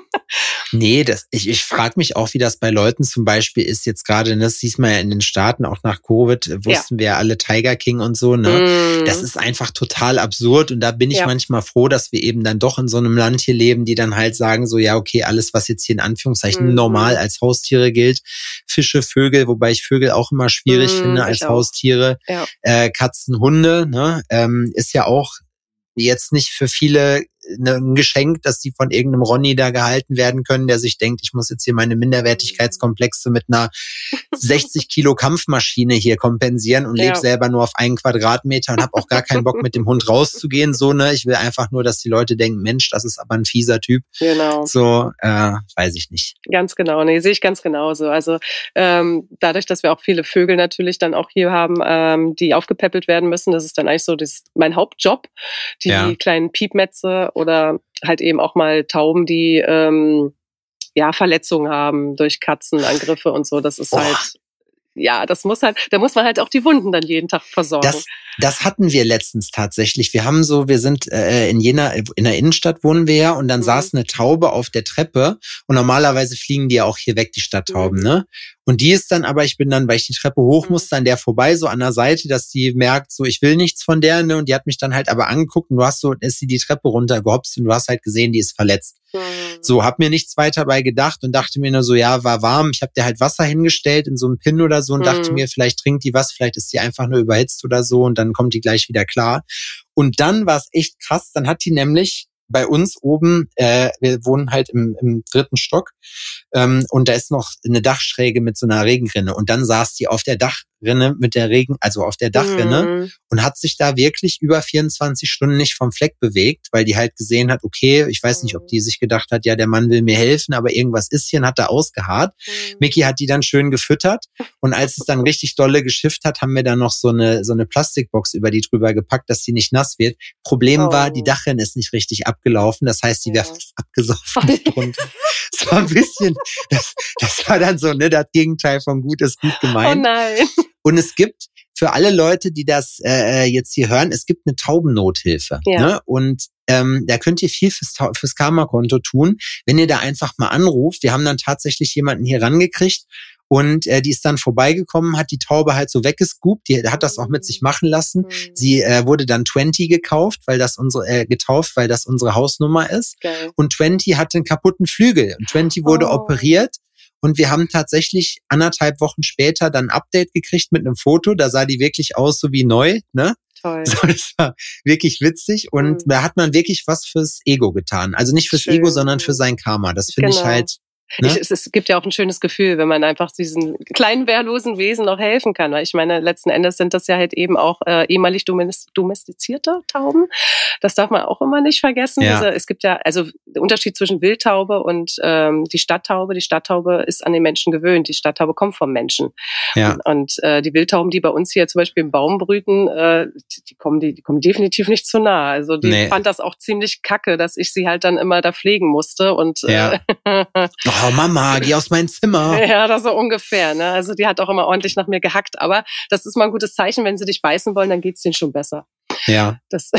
Nee, das, ich, ich frage mich auch, wie das bei Leuten zum Beispiel ist jetzt gerade, das sieht man ja in den Staaten, auch nach Covid, wussten ja. wir ja alle Tiger King und so, ne? Mm. Das ist einfach total absurd und da bin ich Ja. manchmal froh, dass wir eben dann doch in so einem Land hier leben, die dann halt sagen so, ja okay, alles, was jetzt hier in Anführungszeichen Mm. normal als Haustiere gilt, Fische, Vögel, wobei ich Vögel auch immer schwierig Mm, finde ich als auch. Haustiere, Ja. äh, Katzen, Hunde, ne? Ähm, ist ja auch jetzt nicht für viele ein Geschenk, dass die von irgendeinem Ronny da gehalten werden können, der sich denkt, ich muss jetzt hier meine Minderwertigkeitskomplexe mit einer sechzig Kilo Kampfmaschine hier kompensieren und Ja. lebe selber nur auf einen Quadratmeter und habe auch gar keinen Bock mit dem Hund rauszugehen. So, ne? Ich will einfach nur, dass die Leute denken, Mensch, das ist aber ein fieser Typ. Genau. So, äh, weiß ich nicht. Ganz genau, nee, sehe ich ganz genauso. Also ähm, dadurch, dass wir auch viele Vögel natürlich dann auch hier haben, ähm, die aufgepäppelt werden müssen, das ist dann eigentlich so das, mein Hauptjob, die Ja. kleinen Piepmätze oder halt eben auch mal Tauben, die ähm, ja Verletzungen haben durch Katzenangriffe und so. Das ist Oh. halt, ja, das muss halt, da muss man halt auch die Wunden dann jeden Tag versorgen. Das, das hatten wir letztens tatsächlich. Wir haben so, wir sind äh, in Jena, in der Innenstadt wohnen wir ja und dann Mhm. saß eine Taube auf der Treppe und normalerweise fliegen die ja auch hier weg, die Stadttauben, Mhm. ne? Und die ist dann aber, ich bin dann, weil ich die Treppe hoch Mhm. musste, an der vorbei, so an der Seite, dass die merkt, so ich will nichts von der, ne? Und die hat mich dann halt aber angeguckt und du hast so, ist sie die Treppe runtergehopst und du hast halt gesehen, die ist verletzt. Mhm. So, hab mir nichts weiter bei gedacht und dachte mir nur so, ja, war warm. Ich habe dir halt Wasser hingestellt in so einem Pin oder so und Mhm. dachte mir, vielleicht trinkt die was, vielleicht ist die einfach nur überhitzt oder so und dann kommt die gleich wieder klar. Und dann war es echt krass, dann hat die nämlich bei uns oben, äh, wir wohnen halt im, im dritten Stock ähm, und da ist noch eine Dachschräge mit so einer Regenrinne und dann saß die auf der Dachrinne mit der Regen, also auf der Dachrinne Mhm. und hat sich da wirklich über vierundzwanzig Stunden nicht vom Fleck bewegt, weil die halt gesehen hat, okay, ich weiß nicht, ob die sich gedacht hat, ja, der Mann will mir helfen, aber irgendwas ist hier und hat da ausgeharrt. Mhm. Micky hat die dann schön gefüttert und als es dann richtig dolle geschifft hat, haben wir dann noch so eine so eine Plastikbox über die drüber gepackt, dass die nicht nass wird. Problem Oh. war, die Dachrinne ist nicht richtig abgelaufen, das heißt, die wäre Ja. fast abgesoffen drunter. Das war ein bisschen, das, das war dann so, ne, das Gegenteil von gut ist gut Oh gemeint. nein. Und es gibt für alle Leute, die das äh, jetzt hier hören, es gibt eine Taubennothilfe. Ja. Ne? Und ähm, da könnt ihr viel fürs, Tau- fürs Karma-Konto tun, wenn ihr da einfach mal anruft. Wir haben dann tatsächlich jemanden hier rangekriegt und äh, die ist dann vorbeigekommen, hat die Taube halt so weggescoopt, die hat das auch mit sich machen lassen. Mhm. Sie äh, wurde dann zwanzig gekauft, weil das unsere äh, getauft, weil das unsere Hausnummer ist. Geil. Und zwanzig hatte einen kaputten Flügel und zwanzig wurde Oh. operiert. Und wir haben tatsächlich anderthalb Wochen später dann ein Update gekriegt mit einem Foto. Da sah die wirklich aus so wie neu, ne? Toll. So, das war wirklich witzig. Und Mhm. da hat man wirklich was fürs Ego getan. Also nicht fürs Schön. Ego, sondern für sein Karma. Das finde ich Genau. halt, ne? Ich, es, es gibt ja auch ein schönes Gefühl, wenn man einfach diesen kleinen wehrlosen Wesen noch helfen kann. Weil ich meine, letzten Endes sind das ja halt eben auch äh, ehemalig domes- domestizierte Tauben. Das darf man auch immer nicht vergessen. Ja. Diese, es gibt ja, also der Unterschied zwischen Wildtaube und ähm, die Stadttaube. Die Stadttaube ist an den Menschen gewöhnt. Die Stadttaube kommt vom Menschen. Ja. Und, und äh, die Wildtauben, die bei uns hier zum Beispiel im Baum brüten, äh, die, die, kommen, die, die kommen definitiv nicht zu nah. Also die Nee. fand das auch ziemlich kacke, dass ich sie halt dann immer da pflegen musste. Und Ja. äh, Oh Mama, geh aus meinem Zimmer. ja, das so ungefähr. Ne? Also die hat auch immer ordentlich nach mir gehackt. Aber das ist mal ein gutes Zeichen, wenn sie dich beißen wollen, dann geht's denen schon besser. Ja. Das,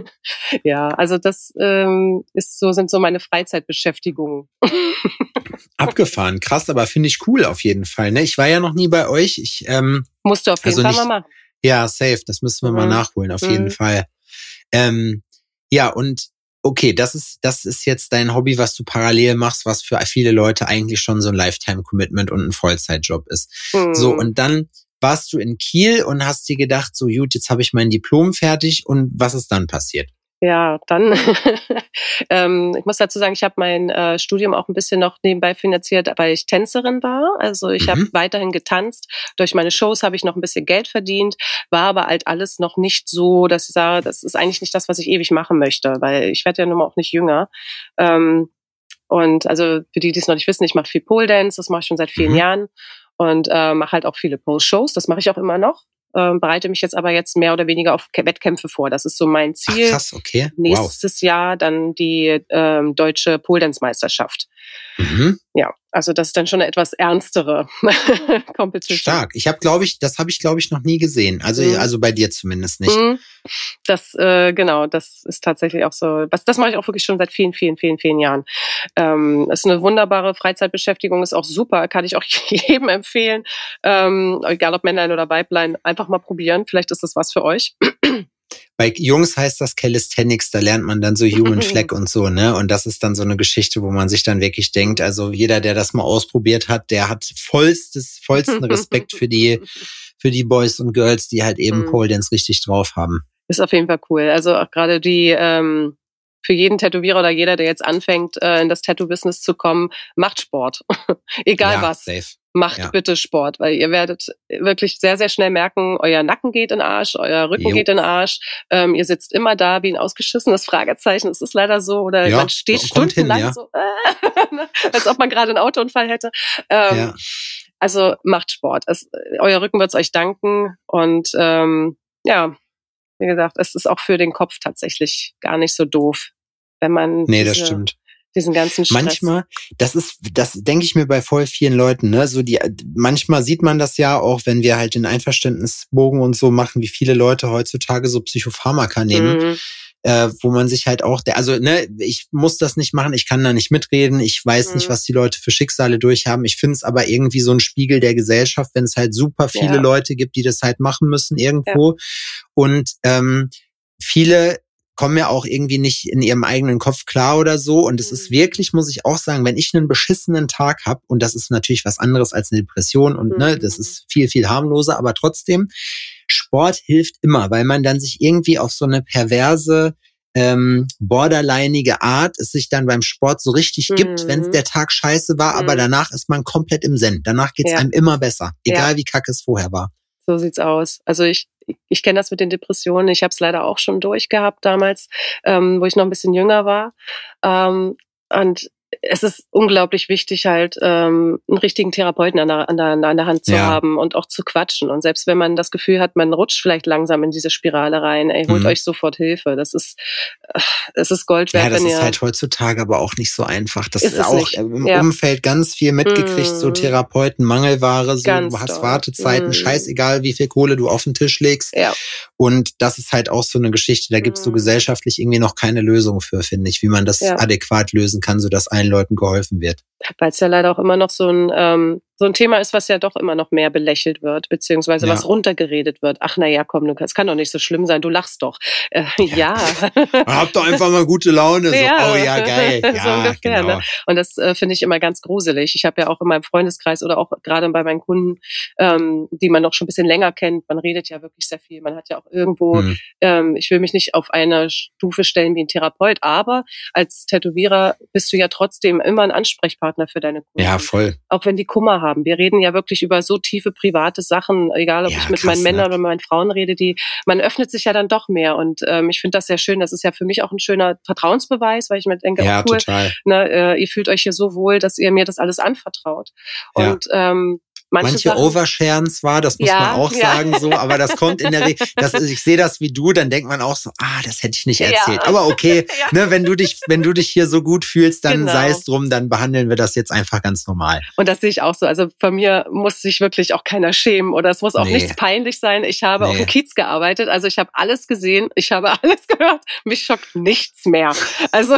ja, also das ähm, ist so, sind so meine Freizeitbeschäftigungen. Abgefahren. Krass, aber finde ich cool auf jeden Fall. Ne? Ich war ja noch nie bei euch. Ich, ähm, Musst du auf jeden Also Fall nicht- mal machen. ja, safe. Das müssen wir mal Mhm. nachholen, auf Mhm. jeden Fall. Ähm, ja, und okay, das ist, das ist jetzt dein Hobby, was du parallel machst, was für viele Leute eigentlich schon so ein Lifetime-Commitment und ein Vollzeitjob ist. Mhm. So, und dann warst du in Kiel und hast dir gedacht, so gut, jetzt habe ich mein Diplom fertig und was ist dann passiert? Ja, dann, ähm, ich muss dazu sagen, ich habe mein äh, Studium auch ein bisschen noch nebenbei finanziert, weil ich Tänzerin war. Also ich Mhm. habe weiterhin getanzt. Durch meine Shows habe ich noch ein bisschen Geld verdient, war aber halt alles noch nicht so, dass ich sage, das ist eigentlich nicht das, was ich ewig machen möchte, weil ich werde ja nun mal auch nicht jünger. Ähm, und also für die, die es noch nicht wissen, ich mache viel Pole Dance, das mache ich schon seit vielen mhm. Jahren und äh, mache halt auch viele Pole-Shows, das mache ich auch immer noch. Ähm, bereite mich jetzt aber jetzt mehr oder weniger auf Wettkämpfe vor. Das ist so mein Ziel. Ach, krass, okay. Nächstes wow. Jahr dann die ähm, deutsche Pole-Dance-Meisterschaft. Mhm. Ja, also das ist dann schon eine etwas ernstere Competition. Stark. Ich habe, glaube ich, das habe ich, glaube ich, noch nie gesehen. Also, mhm. also bei dir zumindest nicht. Mhm. Das, äh, genau, das ist tatsächlich auch so. Das, das mache ich auch wirklich schon seit vielen, vielen, vielen, vielen Jahren. Ähm, ist eine wunderbare Freizeitbeschäftigung, ist auch super, kann ich auch jedem empfehlen. Ähm, egal ob Männlein oder Weiblein, einfach mal probieren. Vielleicht ist das was für euch. Bei Jungs heißt das Calisthenics, da lernt man dann so Human Flag und so, ne? Und das ist dann so eine Geschichte, wo man sich dann wirklich denkt, also jeder, der das mal ausprobiert hat, der hat vollstes, vollsten Respekt für die, für die Boys und Girls, die halt eben Pole Dance richtig drauf haben. Ist auf jeden Fall cool. Also auch gerade die, ähm, für jeden Tätowierer oder jeder, der jetzt anfängt, äh, in das Tattoo-Business zu kommen, macht Sport. Egal ja, was. Safe. Macht ja. bitte Sport, weil ihr werdet wirklich sehr, sehr schnell merken, euer Nacken geht in den Arsch, euer Rücken jo. geht in den Arsch. Ähm, ihr sitzt immer da wie ein ausgeschissenes Fragezeichen. Es ist leider so. Oder ja, man steht stundenlang hin, ja. so, äh, als ob man gerade einen Autounfall hätte. Ähm, ja. Also macht Sport. Es, euer Rücken wird es euch danken. Und ähm, ja, wie gesagt, es ist auch für den Kopf tatsächlich gar nicht so doof, wenn man nee, diese, das stimmt. diesen ganzen Stress. Manchmal, das ist, das denke ich mir bei voll vielen Leuten, ne, so die, manchmal sieht man das ja auch, wenn wir halt den Einverständnisbogen und so machen, wie viele Leute heutzutage so Psychopharmaka nehmen, mhm. äh, wo man sich halt auch, der, also, ne, ich muss das nicht machen, ich kann da nicht mitreden, ich weiß mhm. nicht, was die Leute für Schicksale durchhaben, ich finde es aber irgendwie so ein Spiegel der Gesellschaft, wenn es halt super viele ja. Leute gibt, die das halt machen müssen irgendwo ja. und, ähm, viele kommen ja auch irgendwie nicht in ihrem eigenen Kopf klar oder so. Und es ist wirklich, muss ich auch sagen, wenn ich einen beschissenen Tag habe, und das ist natürlich was anderes als eine Depression und mhm. ne, das ist viel, viel harmloser, aber trotzdem, Sport hilft immer, weil man dann sich irgendwie auf so eine perverse, ähm, borderlineige Art es sich dann beim Sport so richtig mhm. gibt, wenn der Tag scheiße war, mhm. aber danach ist man komplett im Zen. Danach geht's ja. einem immer besser, egal ja. wie kacke es vorher war. So sieht's aus. Also ich ich kenne das mit den Depressionen. Ich habe es leider auch schon durchgehabt damals, ähm, wo ich noch ein bisschen jünger war. Ähm, und es ist unglaublich wichtig, halt ähm, einen richtigen Therapeuten an der, an der, an der Hand zu ja. haben und auch zu quatschen. Und selbst wenn man das Gefühl hat, man rutscht vielleicht langsam in diese Spirale rein, ey, holt mhm. euch sofort Hilfe. Das ist, es ist Gold wert. Ja, das wenn ist ihr halt heutzutage aber auch nicht so einfach. Das ist, ist auch nicht. im ja. Umfeld ganz viel mitgekriegt, mhm. so Therapeuten, Mangelware, so ganz du hast doll. Wartezeiten, mhm. scheißegal, wie viel Kohle du auf den Tisch legst. Ja. Und das ist halt auch so eine Geschichte, da gibt's so gesellschaftlich irgendwie noch keine Lösung für, finde ich, wie man das ja. adäquat lösen kann, sodass allen Leuten geholfen wird. Weil es ja leider auch immer noch so ein ähm, so ein Thema ist, was ja doch immer noch mehr belächelt wird, beziehungsweise ja. was runtergeredet wird. Ach, na ja, komm, du, es kann doch nicht so schlimm sein, du lachst doch. Äh, ja. Habt doch einfach mal gute Laune. So, ja. Oh ja, geil. Ja, so ungefähr, genau. ne? Und das äh, finde ich immer ganz gruselig. Ich habe ja auch in meinem Freundeskreis oder auch gerade bei meinen Kunden, ähm, die man noch schon ein bisschen länger kennt, man redet ja wirklich sehr viel. Man hat ja auch irgendwo, hm. ähm, ich will mich nicht auf eine Stufe stellen wie ein Therapeut, aber als Tätowierer bist du ja trotzdem immer ein Ansprechpartner für deine Kunden. Ja, voll. Auch wenn die Kummer haben. Wir reden ja wirklich über so tiefe private Sachen, egal ob ja, ich mit krass, meinen Männern ne? oder meinen Frauen rede, die, man öffnet sich ja dann doch mehr und ähm, ich finde das sehr schön. Das ist ja für mich auch ein schöner Vertrauensbeweis, weil ich mir denke, ja, oh, cool, total. Ne, äh, ihr fühlt euch hier so wohl, dass ihr mir das alles anvertraut. Ja. Und ähm, Manche, Manche Oversharen zwar, das muss ja, man auch ja. sagen, so, aber das kommt in der Regel, das, ich sehe das wie du, dann denkt man auch so, ah, das hätte ich nicht erzählt. Ja. Aber okay, ja. ne, wenn du dich, wenn du dich hier so gut fühlst, dann genau. sei es drum, dann behandeln wir das jetzt einfach ganz normal. Und das sehe ich auch so. Also von mir muss sich wirklich auch keiner schämen oder es muss auch nee. nichts peinlich sein. Ich habe nee. auf dem Kiez gearbeitet, also ich habe alles gesehen, ich habe alles gehört, mich schockt nichts mehr. Also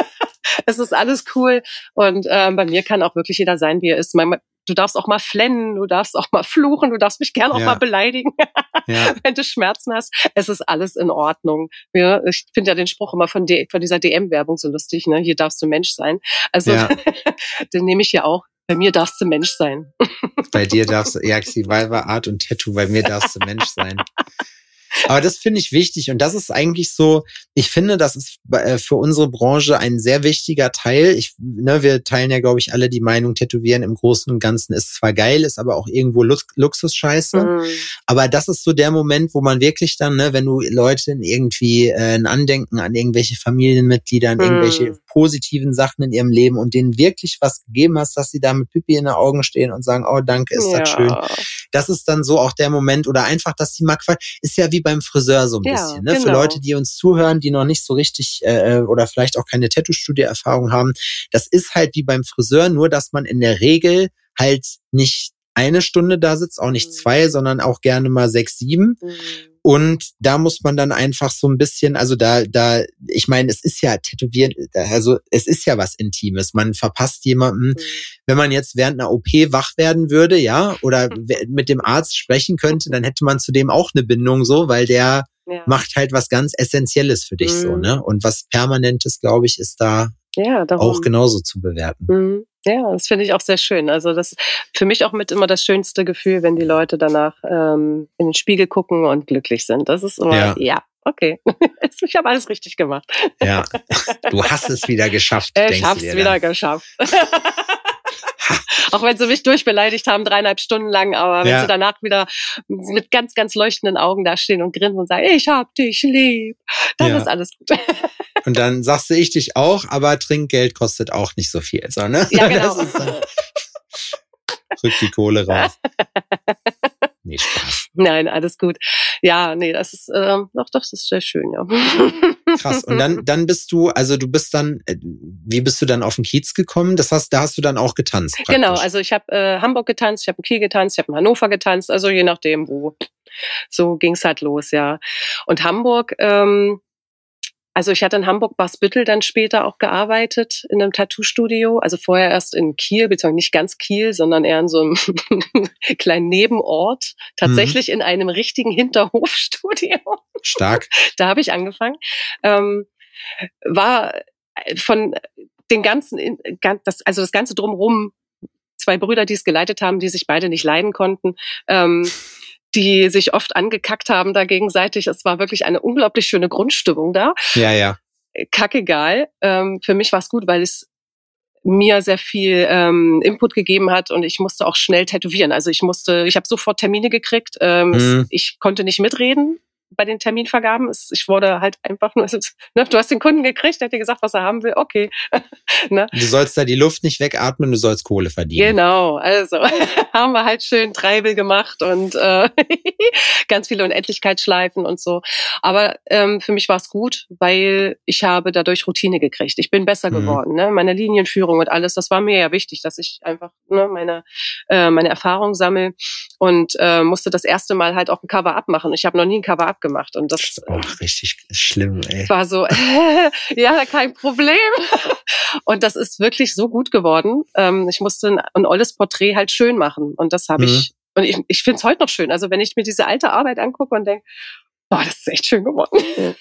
es ist alles cool und ähm, bei mir kann auch wirklich jeder sein, wie er ist. Man, Du darfst auch mal flennen, du darfst auch mal fluchen, du darfst mich gerne auch ja. mal beleidigen, ja. wenn du Schmerzen hast. Es ist alles in Ordnung. Ja, ich finde ja den Spruch immer von, D- von dieser D M-Werbung so lustig, ne? Hier darfst du Mensch sein. Also ja. den nehme ich ja auch. Bei mir darfst du Mensch sein. Bei dir darfst du, ja, Xivalva Art und Tattoo, bei mir darfst du Mensch sein. Aber das finde ich wichtig und das ist eigentlich so, ich finde, das ist für unsere Branche ein sehr wichtiger Teil. Ich, ne, wir teilen ja, glaube ich, alle die Meinung, Tätowieren im Großen und Ganzen ist zwar geil, ist aber auch irgendwo Lux- Luxusscheiße. Mhm. Aber das ist so der Moment, wo man wirklich dann, ne, wenn du Leuten irgendwie äh, ein Andenken an irgendwelche Familienmitglieder, an mhm. irgendwelche positiven Sachen in ihrem Leben und denen wirklich was gegeben hast, dass sie da mit Pipi in den Augen stehen und sagen, oh, danke, ist ja. das schön. Das ist dann so auch der Moment oder einfach, dass die mal quatschen. Ist ja wie beim Friseur so ein ja, bisschen. Ne? Genau. Für Leute, die uns zuhören, die noch nicht so richtig äh, oder vielleicht auch keine Tattoo-Studio-Erfahrung haben, das ist halt wie beim Friseur, nur dass man in der Regel halt nicht eine Stunde da sitzt, auch nicht mhm. zwei, sondern auch gerne mal sechs, sieben. Mhm. Und da muss man dann einfach so ein bisschen, also da, da, ich meine, es ist ja Tätowieren, also es ist ja was Intimes. Man verpasst jemanden, mhm. wenn man jetzt während einer O P wach werden würde, ja, oder mit dem Arzt sprechen könnte, dann hätte man zudem auch eine Bindung so, weil der ja. macht halt was ganz Essentielles für dich mhm. so, ne? Und was Permanentes, glaube ich, ist da ja, auch genauso zu bewerten. Mhm. Ja, das finde ich auch sehr schön. Also das ist für mich auch mit immer das schönste Gefühl, wenn die Leute danach ähm, in den Spiegel gucken und glücklich sind. Das ist immer, ja, ja okay, ich habe alles richtig gemacht. Ja, du hast es wieder geschafft, ich denkst hab's du dir wieder dann. geschafft. Auch wenn sie mich durchbeleidigt haben, dreieinhalb Stunden lang, aber wenn ja. sie danach wieder mit ganz, ganz leuchtenden Augen da stehen und grinsen und sagen, ich hab dich lieb, dann ja. ist alles gut. Und dann sagst du, ich dich auch, aber Trinkgeld kostet auch nicht so viel. So, ne? Ja, genau. Rück die Kohle raus. Nee, Spaß. Nein, alles gut. Ja, nee, das ist, ähm, doch, doch, das ist sehr schön, ja. Krass. Und dann, dann bist du, also du bist dann, wie bist du dann auf den Kiez gekommen? Das heißt, da hast du dann auch getanzt praktisch. Genau, also ich habe äh, Hamburg getanzt, ich habe in Kiel getanzt, ich habe in Hannover getanzt, also je nachdem, wo. So ging's halt los, ja. Und Hamburg, ähm, also ich hatte in Hamburg-Barsbüttel dann später auch gearbeitet in einem Tattoo-Studio. Also vorher erst in Kiel, beziehungsweise nicht ganz Kiel, sondern eher in so einem kleinen Nebenort. Tatsächlich mhm. in einem richtigen Hinterhofstudio. Stark. Da habe ich angefangen. Ähm, war von den ganzen, das, also das ganze Drumherum, zwei Brüder, die es geleitet haben, die sich beide nicht leiden konnten, ähm, die sich oft angekackt haben da gegenseitig. Es war wirklich eine unglaublich schöne Grundstimmung da. Ja, ja. Kackegal. Ähm, für mich war es gut, weil es mir sehr viel ähm, Input gegeben hat und ich musste auch schnell tätowieren. Also ich musste, ich habe sofort Termine gekriegt. Ähm, mhm. es, ich konnte nicht mitreden bei den Terminvergaben. Es, ich wurde halt einfach nur, ne, du hast den Kunden gekriegt, der hat dir gesagt, was er haben will, okay. Ne? Du sollst da die Luft nicht wegatmen, du sollst Kohle verdienen. Genau, also haben wir halt schön Treibel gemacht und äh, ganz viele Unendlichkeitsschleifen und so. Aber ähm, für mich war es gut, weil ich habe dadurch Routine gekriegt. Ich bin besser mhm. geworden, ne? Meine Linienführung und alles, das war mir ja wichtig, dass ich einfach ne, meine äh, meine Erfahrung sammle und äh, musste das erste Mal halt auch ein Cover-Up machen. Ich habe noch nie ein Cover-Up gemacht und das oh, richtig schlimm, ey. War so, äh, ja, kein Problem. Und das ist wirklich so gut geworden. Ähm, ich musste ein, ein olles Porträt halt schön machen und das habe mhm. ich, und ich, ich finde es heute noch schön. Also wenn ich mir diese alte Arbeit angucke und denke, boah, das ist echt schön geworden.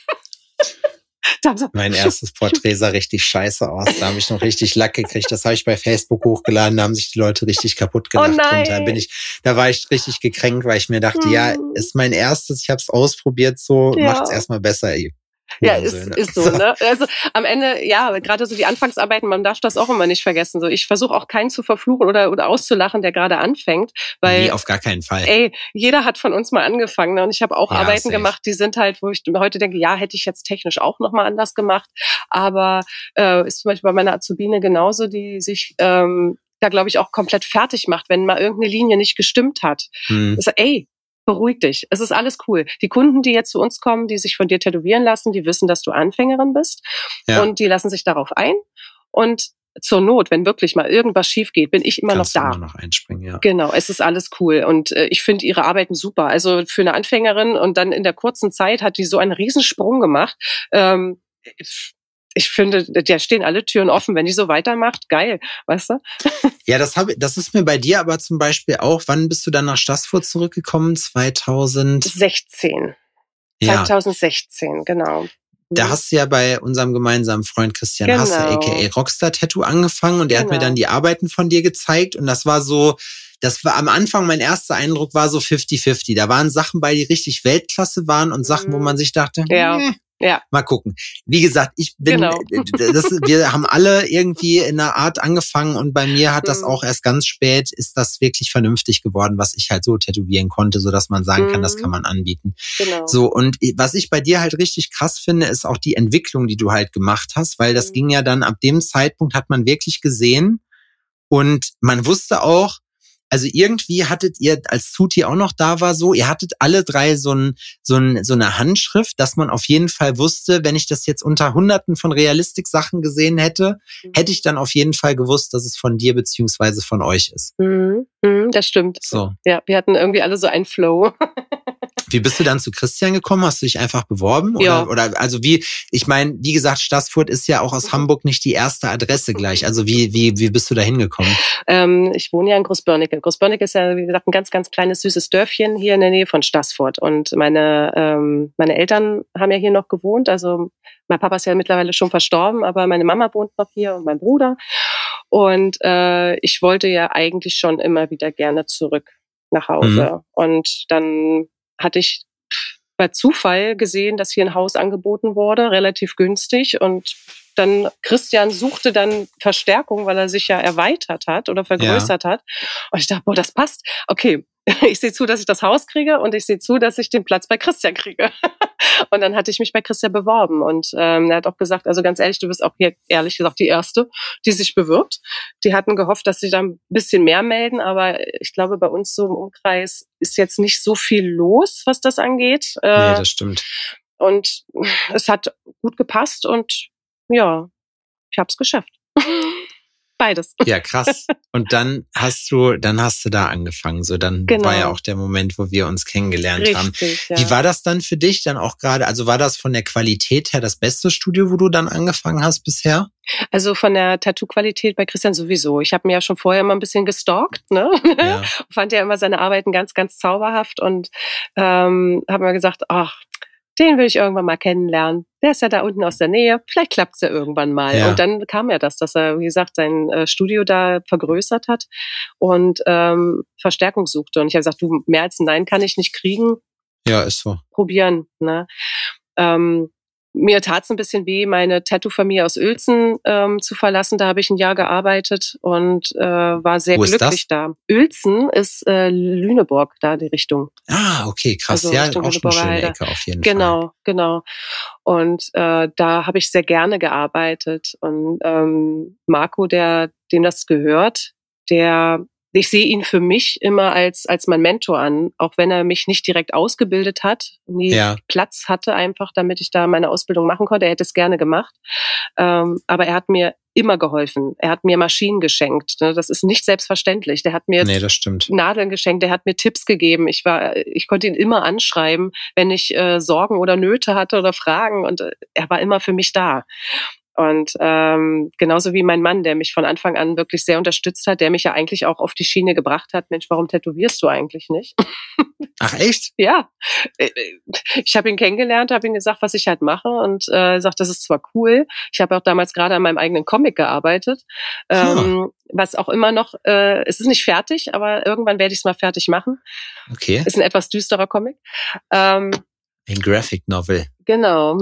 So, mein erstes Porträt sah richtig scheiße aus. Da habe ich noch richtig Lack gekriegt. Das habe ich bei Facebook hochgeladen. Da haben sich die Leute richtig kaputt gelacht. Oh nein. Und da bin ich, da war ich richtig gekränkt, weil ich mir dachte, hm. ja, ist mein erstes. Ich habe es ausprobiert. So ja. Macht's erstmal besser. Ey. Ja, ist, ist so, ne? Also am Ende, ja, gerade so die Anfangsarbeiten, man darf das auch immer nicht vergessen. So, ich versuche auch keinen zu verfluchen oder oder auszulachen, der gerade anfängt, weil nee, auf gar keinen Fall. Ey, jeder hat von uns mal angefangen, ne? Und ich habe auch ja, Arbeiten safe. gemacht, die sind halt, wo ich heute denke, ja, hätte ich jetzt technisch auch noch mal anders gemacht, aber äh, ist zum Beispiel bei meiner Azubine genauso, die sich ähm, da glaube ich auch komplett fertig macht, wenn mal irgendeine Linie nicht gestimmt hat. Hm. Ich sag, ey, beruhig dich. Es ist alles cool. Die Kunden, die jetzt zu uns kommen, die sich von dir tätowieren lassen, die wissen, dass du Anfängerin bist ja. und die lassen sich darauf ein. Und zur Not, wenn wirklich mal irgendwas schief geht, bin ich immer Kannst noch da. Immer noch einspringen, ja. Genau, es ist alles cool und äh, ich finde ihre Arbeiten super. Also für eine Anfängerin und dann in der kurzen Zeit hat die so einen Riesensprung gemacht. Ähm, Ich finde, da stehen alle Türen offen. Wenn die so weitermacht, geil, weißt du? Ja, das habe, das ist mir bei dir aber zum Beispiel auch. Wann bist du dann nach Stassfurt zurückgekommen? zweitausendsechzehn Ja. zweitausendsechzehn, genau. Da hast du ja bei unserem gemeinsamen Freund Christian genau. Hasse, aka Rockstar Tattoo, angefangen und der genau. hat mir dann die Arbeiten von dir gezeigt und das war so, das war am Anfang, mein erster Eindruck war so fifty fifty. Da waren Sachen bei, die richtig Weltklasse waren und Sachen, wo man sich dachte, ja. Hm, Ja. mal gucken. Wie gesagt, ich bin, genau. das, wir haben alle irgendwie in einer Art angefangen und bei mir hat das mhm. auch erst ganz spät, ist das wirklich vernünftig geworden, was ich halt so tätowieren konnte, so dass man sagen mhm. kann, das kann man anbieten. Genau. So, und was ich bei dir halt richtig krass finde, ist auch die Entwicklung, die du halt gemacht hast, weil das mhm. ging ja dann, ab dem Zeitpunkt hat man wirklich gesehen und man wusste auch, also irgendwie hattet ihr, als Tuti auch noch da war, so, ihr hattet alle drei so ein, so ein, so eine Handschrift, dass man auf jeden Fall wusste, wenn ich das jetzt unter hunderten von Realistik-Sachen gesehen hätte, mhm. hätte ich dann auf jeden Fall gewusst, dass es von dir beziehungsweise von euch ist. Mhm. Mhm, das stimmt. So. Ja, wir hatten irgendwie alle so einen Flow. Wie bist du dann zu Christian gekommen? Hast du dich einfach beworben? Oder, ja. oder also wie, ich meine, wie gesagt, Stassfurt ist ja auch aus Hamburg nicht die erste Adresse gleich. Also wie, wie, wie bist du da hingekommen? Ähm, ich wohne ja in Großbörnecke. Großbörnecke ist ja, wie gesagt, ein ganz, ganz kleines, süßes Dörfchen hier in der Nähe von Stassfurt. Und meine, ähm, meine Eltern haben ja hier noch gewohnt. Also mein Papa ist ja mittlerweile schon verstorben, aber meine Mama wohnt noch hier und mein Bruder. Und äh, ich wollte ja eigentlich schon immer wieder gerne zurück nach Hause. Mhm. Und dann hatte ich bei Zufall gesehen, dass hier ein Haus angeboten wurde, relativ günstig. Und dann Christian suchte dann Verstärkung, weil er sich ja erweitert hat oder vergrößert ja. hat. Und ich dachte, boah, das passt. Okay, ich sehe zu, dass ich das Haus kriege und ich sehe zu, dass ich den Platz bei Christian kriege. Und dann hatte ich mich bei Christian beworben und ähm, er hat auch gesagt, also ganz ehrlich, du bist auch hier ehrlich gesagt die Erste, die sich bewirbt. Die hatten gehofft, dass sich da ein bisschen mehr melden, aber ich glaube, bei uns so im Umkreis ist jetzt nicht so viel los, was das angeht. Äh, nee, das stimmt. Und es hat gut gepasst und ja, ich habe es geschafft. Beides. Ja, krass. Und dann hast du, dann hast du da angefangen. So, dann genau. war ja auch der Moment, wo wir uns kennengelernt Richtig, haben. Ja. Wie war das dann für dich dann auch gerade? Also war das von der Qualität her das beste Studio, wo du dann angefangen hast bisher? Also von der Tattoo-Qualität bei Christian sowieso. Ich habe mir ja schon vorher immer ein bisschen gestalkt, ne? Ja. Fand ja immer seine Arbeiten ganz, ganz zauberhaft und ähm, habe mir gesagt, ach, den will ich irgendwann mal kennenlernen. Der ist ja da unten aus der Nähe. Vielleicht klappt's ja irgendwann mal. Ja. Und dann kam ja das, dass er, wie gesagt, sein äh, Studio da vergrößert hat und ähm, Verstärkung suchte. Und ich habe gesagt, du, mehr als ein Nein kann ich nicht kriegen. Ja, ist so. Probieren, ne? Ähm, Mir tat's ein bisschen weh, meine Tattoo-Familie aus Uelzen ähm, zu verlassen. Da habe ich ein Jahr gearbeitet und äh, war sehr Wo glücklich ist das? da. Uelzen ist äh, Lüneburg, da die Richtung. Ah, okay, krass. Also ja, Richtung auch schon eine schöne Heide. Ecke auf jeden genau, Fall. Genau, genau. Und äh, da habe ich sehr gerne gearbeitet. Und ähm, Marco, der dem das gehört, der ich sehe ihn für mich immer als als mein Mentor an, auch wenn er mich nicht direkt ausgebildet hat, nie ja. Platz hatte einfach, damit ich da meine Ausbildung machen konnte. Er hätte es gerne gemacht, ähm, aber er hat mir immer geholfen. Er hat mir Maschinen geschenkt. Das ist nicht selbstverständlich. Der hat mir nee, das stimmt. Nadeln geschenkt, der hat mir Tipps gegeben. Ich war, ich konnte ihn immer anschreiben, wenn ich äh, Sorgen oder Nöte hatte oder Fragen, und äh, er war immer für mich da. Und ähm, genauso wie mein Mann, der mich von Anfang an wirklich sehr unterstützt hat, der mich ja eigentlich auch auf die Schiene gebracht hat. Mensch, warum tätowierst du eigentlich nicht? Ach echt? Ja, ich habe ihn kennengelernt, habe ihm gesagt, was ich halt mache, und äh, sagt, das ist zwar cool. Ich habe auch damals gerade an meinem eigenen Comic gearbeitet, ähm, was auch immer noch, äh, es ist nicht fertig, aber irgendwann werde ich es mal fertig machen. Okay. Ist ein etwas düsterer Comic. Ähm, Ein Graphic Novel. Genau.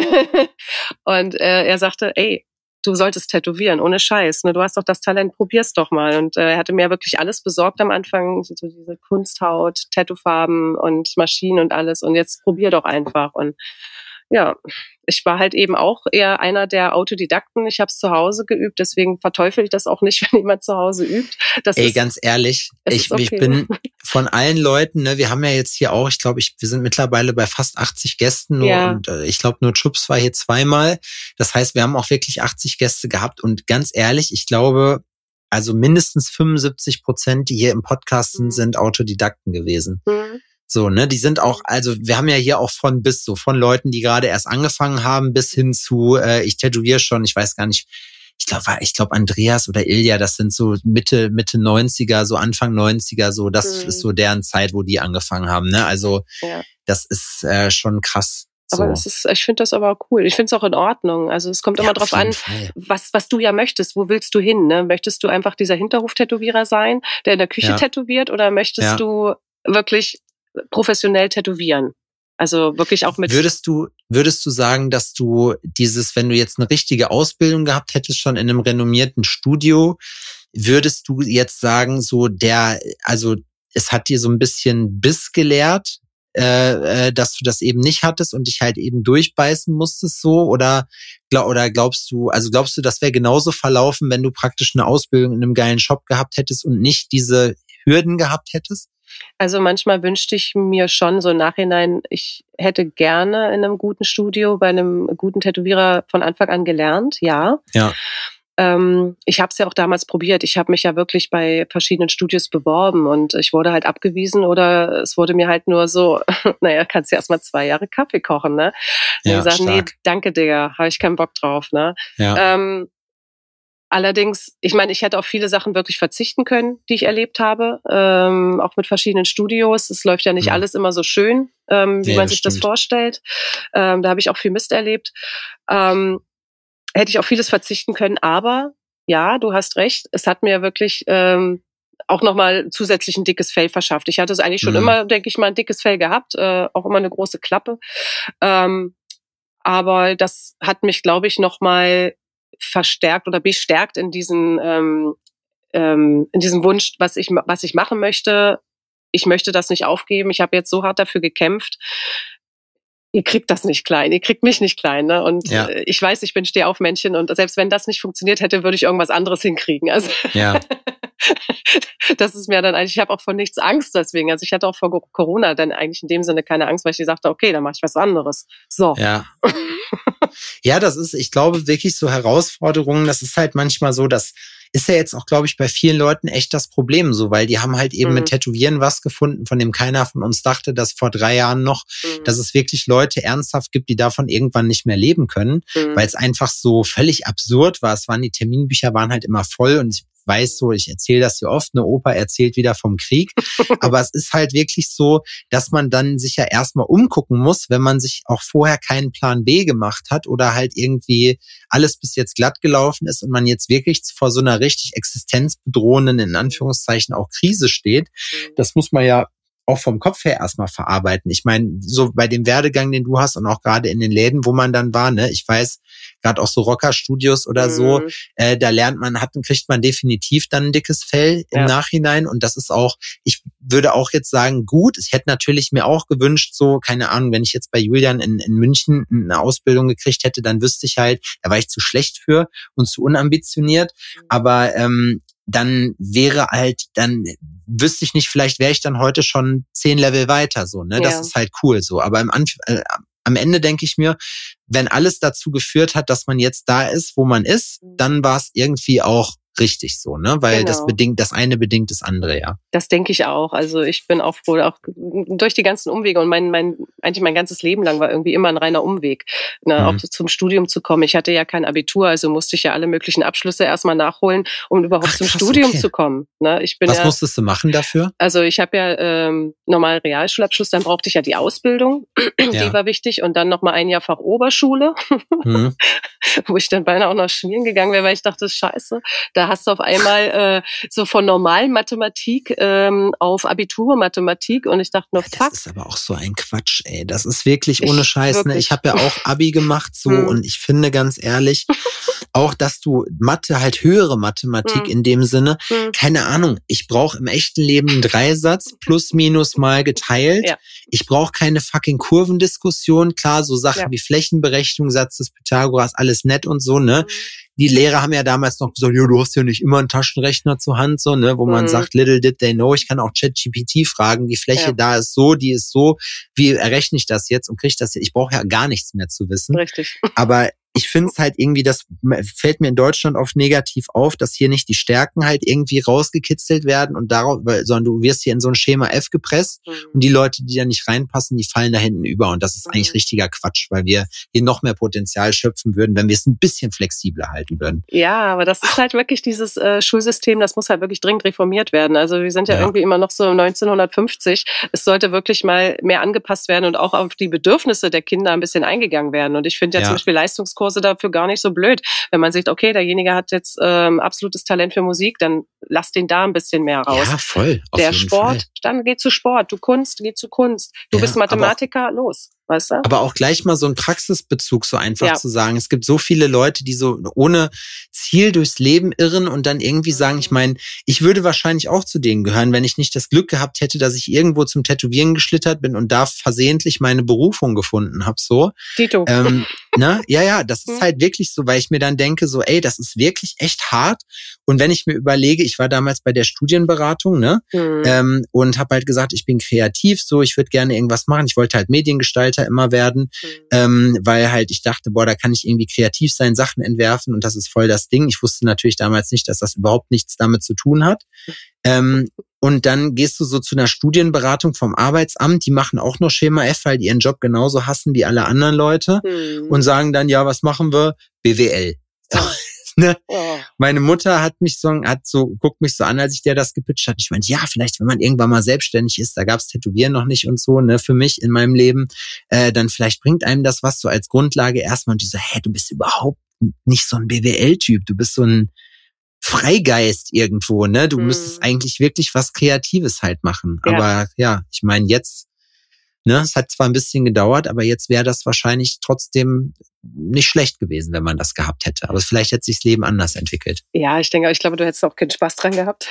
Und äh, er sagte, ey, du solltest tätowieren, ohne Scheiß. Ne? Du hast doch das Talent, probier's doch mal. Und äh, er hatte mir wirklich alles besorgt am Anfang, so diese Kunsthaut, Tattoofarben und Maschinen und alles. Und jetzt probier doch einfach. Und ja, ich war halt eben auch eher einer der Autodidakten. Ich habe es zu Hause geübt, deswegen verteufel ich das auch nicht, wenn jemand zu Hause übt. Das Ey, ist, ganz ehrlich, ich, okay. ich bin von allen Leuten, ne, wir haben ja jetzt hier auch, ich glaube, ich, wir sind mittlerweile bei fast achtzig Gästen nur, ja. und äh, ich glaube nur Chups war hier zweimal. Das heißt, wir haben auch wirklich achtzig Gäste gehabt, und ganz ehrlich, ich glaube, also mindestens fünfundsiebzig Prozent, die hier im Podcast sind, mhm. sind Autodidakten gewesen. Mhm. So, ne, die sind auch, also wir haben ja hier auch von bis so, von Leuten, die gerade erst angefangen haben, bis hin zu, äh, ich tätowiere schon, ich weiß gar nicht, ich glaube, ich glaube Andreas oder Ilja, das sind so Mitte, Mitte neunziger, so Anfang neunziger, so, das mhm. ist so deren Zeit, wo die angefangen haben, ne, also ja. das ist äh, schon krass. Aber das ist, ich finde das aber cool. Ich finde es auch in Ordnung. Also es kommt immer Ja, drauf auf jeden an, Fall. was, was du ja möchtest. Wo willst du hin? Ne? Möchtest du einfach dieser Hinterhof-Tätowierer sein, der in der Küche Ja. tätowiert, oder möchtest Ja. du wirklich professionell tätowieren? Also wirklich auch mit... Würdest du, würdest du sagen, dass du dieses, wenn du jetzt eine richtige Ausbildung gehabt hättest, schon in einem renommierten Studio, würdest du jetzt sagen, so der, also es hat dir so ein bisschen Biss gelehrt, äh, äh, dass du das eben nicht hattest und dich halt eben durchbeißen musstest so, oder, glaub, oder glaubst du, also glaubst du, das wäre genauso verlaufen, wenn du praktisch eine Ausbildung in einem geilen Shop gehabt hättest und nicht diese Hürden gehabt hättest? Also manchmal wünschte ich mir schon so im Nachhinein, ich hätte gerne in einem guten Studio bei einem guten Tätowierer von Anfang an gelernt, ja. Ja. Ähm, ich habe es ja auch damals probiert. Ich habe mich ja wirklich bei verschiedenen Studios beworben und ich wurde halt abgewiesen oder es wurde mir halt nur so, naja, kannst du erst mal zwei Jahre Kaffee kochen, ne? Und Ja, ich gesagt, nee, stark. danke, Digga, habe ich keinen Bock drauf, ne? Ja. Ähm, Allerdings, ich meine, ich hätte auf viele Sachen wirklich verzichten können, die ich erlebt habe, ähm, auch mit verschiedenen Studios. Es läuft ja nicht Mhm. alles immer so schön, ähm, wie Nee, man das sich das stimmt. vorstellt. Ähm, da habe ich auch viel Mist erlebt. Ähm, hätte ich auf vieles verzichten können, aber ja, du hast recht, es hat mir wirklich ähm, auch nochmal zusätzlich ein dickes Fell verschafft. Ich hatte es eigentlich schon Mhm. immer, denke ich mal, ein dickes Fell gehabt, äh, auch immer eine große Klappe. Ähm, aber das hat mich, glaube ich, nochmal verstärkt oder bestärkt in diesen ähm, ähm, in diesem Wunsch, was ich was ich machen möchte. Ich möchte das nicht aufgeben. Ich habe jetzt so hart dafür gekämpft. Ihr kriegt das nicht klein, ihr kriegt mich nicht klein, ne? Und Ja. äh, ich weiß, ich bin Stehaufmännchen und selbst wenn das nicht funktioniert hätte, würde ich irgendwas anderes hinkriegen. Also Ja. das ist mir dann eigentlich, ich habe auch vor nichts Angst deswegen. Also ich hatte auch vor Corona dann eigentlich in dem Sinne keine Angst, weil ich sagte, okay, dann mache ich was anderes. So. Ja. Ja, das ist, ich glaube, wirklich so Herausforderungen, das ist halt manchmal so, das ist ja jetzt auch, glaube ich, bei vielen Leuten echt das Problem so, weil die haben halt eben Mhm. mit Tätowieren was gefunden, von dem keiner von uns dachte, dass vor drei Jahren noch, Mhm. dass es wirklich Leute ernsthaft gibt, die davon irgendwann nicht mehr leben können, Mhm. weil es einfach so völlig absurd war. Es waren, die Terminbücher waren halt immer voll und ich weiß so, ich erzähle das hier oft, eine Opa erzählt wieder vom Krieg, aber es ist halt wirklich so, dass man dann sich ja erstmal umgucken muss, wenn man sich auch vorher keinen Plan B gemacht hat oder halt irgendwie alles bis jetzt glatt gelaufen ist und man jetzt wirklich vor so einer richtig existenzbedrohenden, in Anführungszeichen auch Krise steht. Das muss man ja auch vom Kopf her erstmal verarbeiten. Ich meine, so bei dem Werdegang, den du hast und auch gerade in den Läden, wo man dann war, ne, ich weiß, gerade auch so Rockerstudios oder so, Mhm. äh, da lernt man, hat, kriegt man definitiv dann ein dickes Fell im Ja. Nachhinein und das ist auch, ich würde auch jetzt sagen, gut, ich hätte natürlich mir auch gewünscht, so, keine Ahnung, wenn ich jetzt bei Julian in, in München eine Ausbildung gekriegt hätte, dann wüsste ich halt, da war ich zu schlecht für und zu unambitioniert, aber ähm, dann wäre halt, dann wüsste ich nicht, vielleicht wäre ich dann heute schon zehn Level weiter, so, ne? Das Ja. ist halt cool, so. Aber im Anf äh, am Ende denke ich mir, wenn alles dazu geführt hat, dass man jetzt da ist, wo man ist, dann war es irgendwie auch richtig so, ne? Weil Genau. das bedingt, das eine bedingt das andere, ja. Das denke ich auch. Also ich bin auch froh, auch durch die ganzen Umwege und mein, mein, eigentlich mein ganzes Leben lang war irgendwie immer ein reiner Umweg, ne, Mhm. auch zum Studium zu kommen. Ich hatte ja kein Abitur, also musste ich ja alle möglichen Abschlüsse erstmal nachholen, um überhaupt Ach, zum krass, Studium okay. zu kommen. Ne, ich bin Was ja, musstest du machen dafür? also ich habe ja ähm, normal Realschulabschluss, dann brauchte ich ja die Ausbildung, Ja. die war wichtig und dann nochmal ein Jahr Fachoberschule, Mhm. wo ich dann beinahe auch noch schmieren gegangen wäre, weil ich dachte, scheiße, da hast du auf einmal äh, so von normalen Mathematik ähm, auf Abiturmathematik und ich dachte nur, Das fuck. ist aber auch so ein Quatsch, ey. Das ist wirklich Ich- ohne Scheiß, ne? wirklich. Ich habe ja auch Abi gemacht so Hm. und ich finde ganz ehrlich, auch dass du Mathe, halt höhere Mathematik Hm. in dem Sinne, Hm. keine Ahnung, ich brauche im echten Leben einen Dreisatz plus minus mal geteilt. Ja. Ich brauche keine fucking Kurvendiskussion. Klar, so Sachen Ja. wie Flächenberechnung, Satz des Pythagoras, alles nett und so, ne? Mhm. Die Lehrer haben ja damals noch gesagt, ja, du hast ja nicht immer einen Taschenrechner zur Hand, so, ne, wo man Mhm. sagt, little did they know, ich kann auch ChatGPT fragen, die Fläche Ja. da ist so, die ist so, wie errechne ich das jetzt und kriege ich das jetzt? Ich brauche ja gar nichts mehr zu wissen. Richtig. Aber ich finde es halt irgendwie, das fällt mir in Deutschland oft negativ auf, dass hier nicht die Stärken halt irgendwie rausgekitzelt werden und darauf, sondern du wirst hier in so ein Schema F gepresst mhm. und die Leute, die da nicht reinpassen, die fallen da hinten über und das ist mhm. eigentlich richtiger Quatsch, weil wir hier noch mehr Potenzial schöpfen würden, wenn wir es ein bisschen flexibler halten würden. Ja, aber das ist halt wirklich dieses äh, Schulsystem, das muss halt wirklich dringend reformiert werden. Also wir sind ja, ja irgendwie immer noch so neunzehnhundertfünfzig. Es sollte wirklich mal mehr angepasst werden und auch auf die Bedürfnisse der Kinder ein bisschen eingegangen werden. Und ich finde ja, ja zum Beispiel Leistungskurse dafür gar nicht so blöd. Wenn man sieht, okay, derjenige hat jetzt ähm, absolutes Talent für Musik, dann lass den da ein bisschen mehr raus. Ja, voll. Auf Der jeden Sport, Fall. Dann geh zu Sport. Du Kunst, geh zu Kunst. Du ja, bist Mathematiker, los. Weißt du? Aber auch gleich mal so einen Praxisbezug so einfach ja. zu sagen. Es gibt so viele Leute, die so ohne Ziel durchs Leben irren und dann irgendwie sagen, ich meine, ich würde wahrscheinlich auch zu denen gehören, wenn ich nicht das Glück gehabt hätte, dass ich irgendwo zum Tätowieren geschlittert bin und da versehentlich meine Berufung gefunden habe. So. Dito. Ähm, ne? Ja, ja, das ist halt wirklich so, weil ich mir dann denke, so, ey, das ist wirklich echt hart. Und wenn ich mir überlege, ich war damals bei der Studienberatung, ne, mhm. ähm, und habe halt gesagt, ich bin kreativ, so, ich würde gerne irgendwas machen. Ich wollte halt Mediengestalter immer werden, mhm. ähm, weil halt ich dachte, boah, da kann ich irgendwie kreativ sein, Sachen entwerfen und das ist voll das Ding. Ich wusste natürlich damals nicht, dass das überhaupt nichts damit zu tun hat. Ähm, und dann gehst du so zu einer Studienberatung vom Arbeitsamt, die machen auch nur Schema F, weil die ihren Job genauso hassen wie alle anderen Leute mhm. und sagen dann, ja, was machen wir? B W L. So. Ja. Ne? Oh. Meine Mutter hat mich so, hat so, guckt mich so an, als ich der das gepitcht hat. Ich meinte, ja, vielleicht, wenn man irgendwann mal selbstständig ist, da gab's Tätowieren noch nicht und so, ne, für mich in meinem Leben, äh, dann vielleicht bringt einem das was so als Grundlage erstmal und die so, hä, du bist überhaupt nicht so ein B W L-Typ, du bist so ein Freigeist irgendwo, ne, du hm. müsstest eigentlich wirklich was Kreatives halt machen. Ja. Aber ja, ich meine, jetzt, ne, es hat zwar ein bisschen gedauert, aber jetzt wäre das wahrscheinlich trotzdem nicht schlecht gewesen, wenn man das gehabt hätte. Aber vielleicht hätte sich das Leben anders entwickelt. Ja, ich denke, ich glaube, du hättest auch keinen Spaß dran gehabt.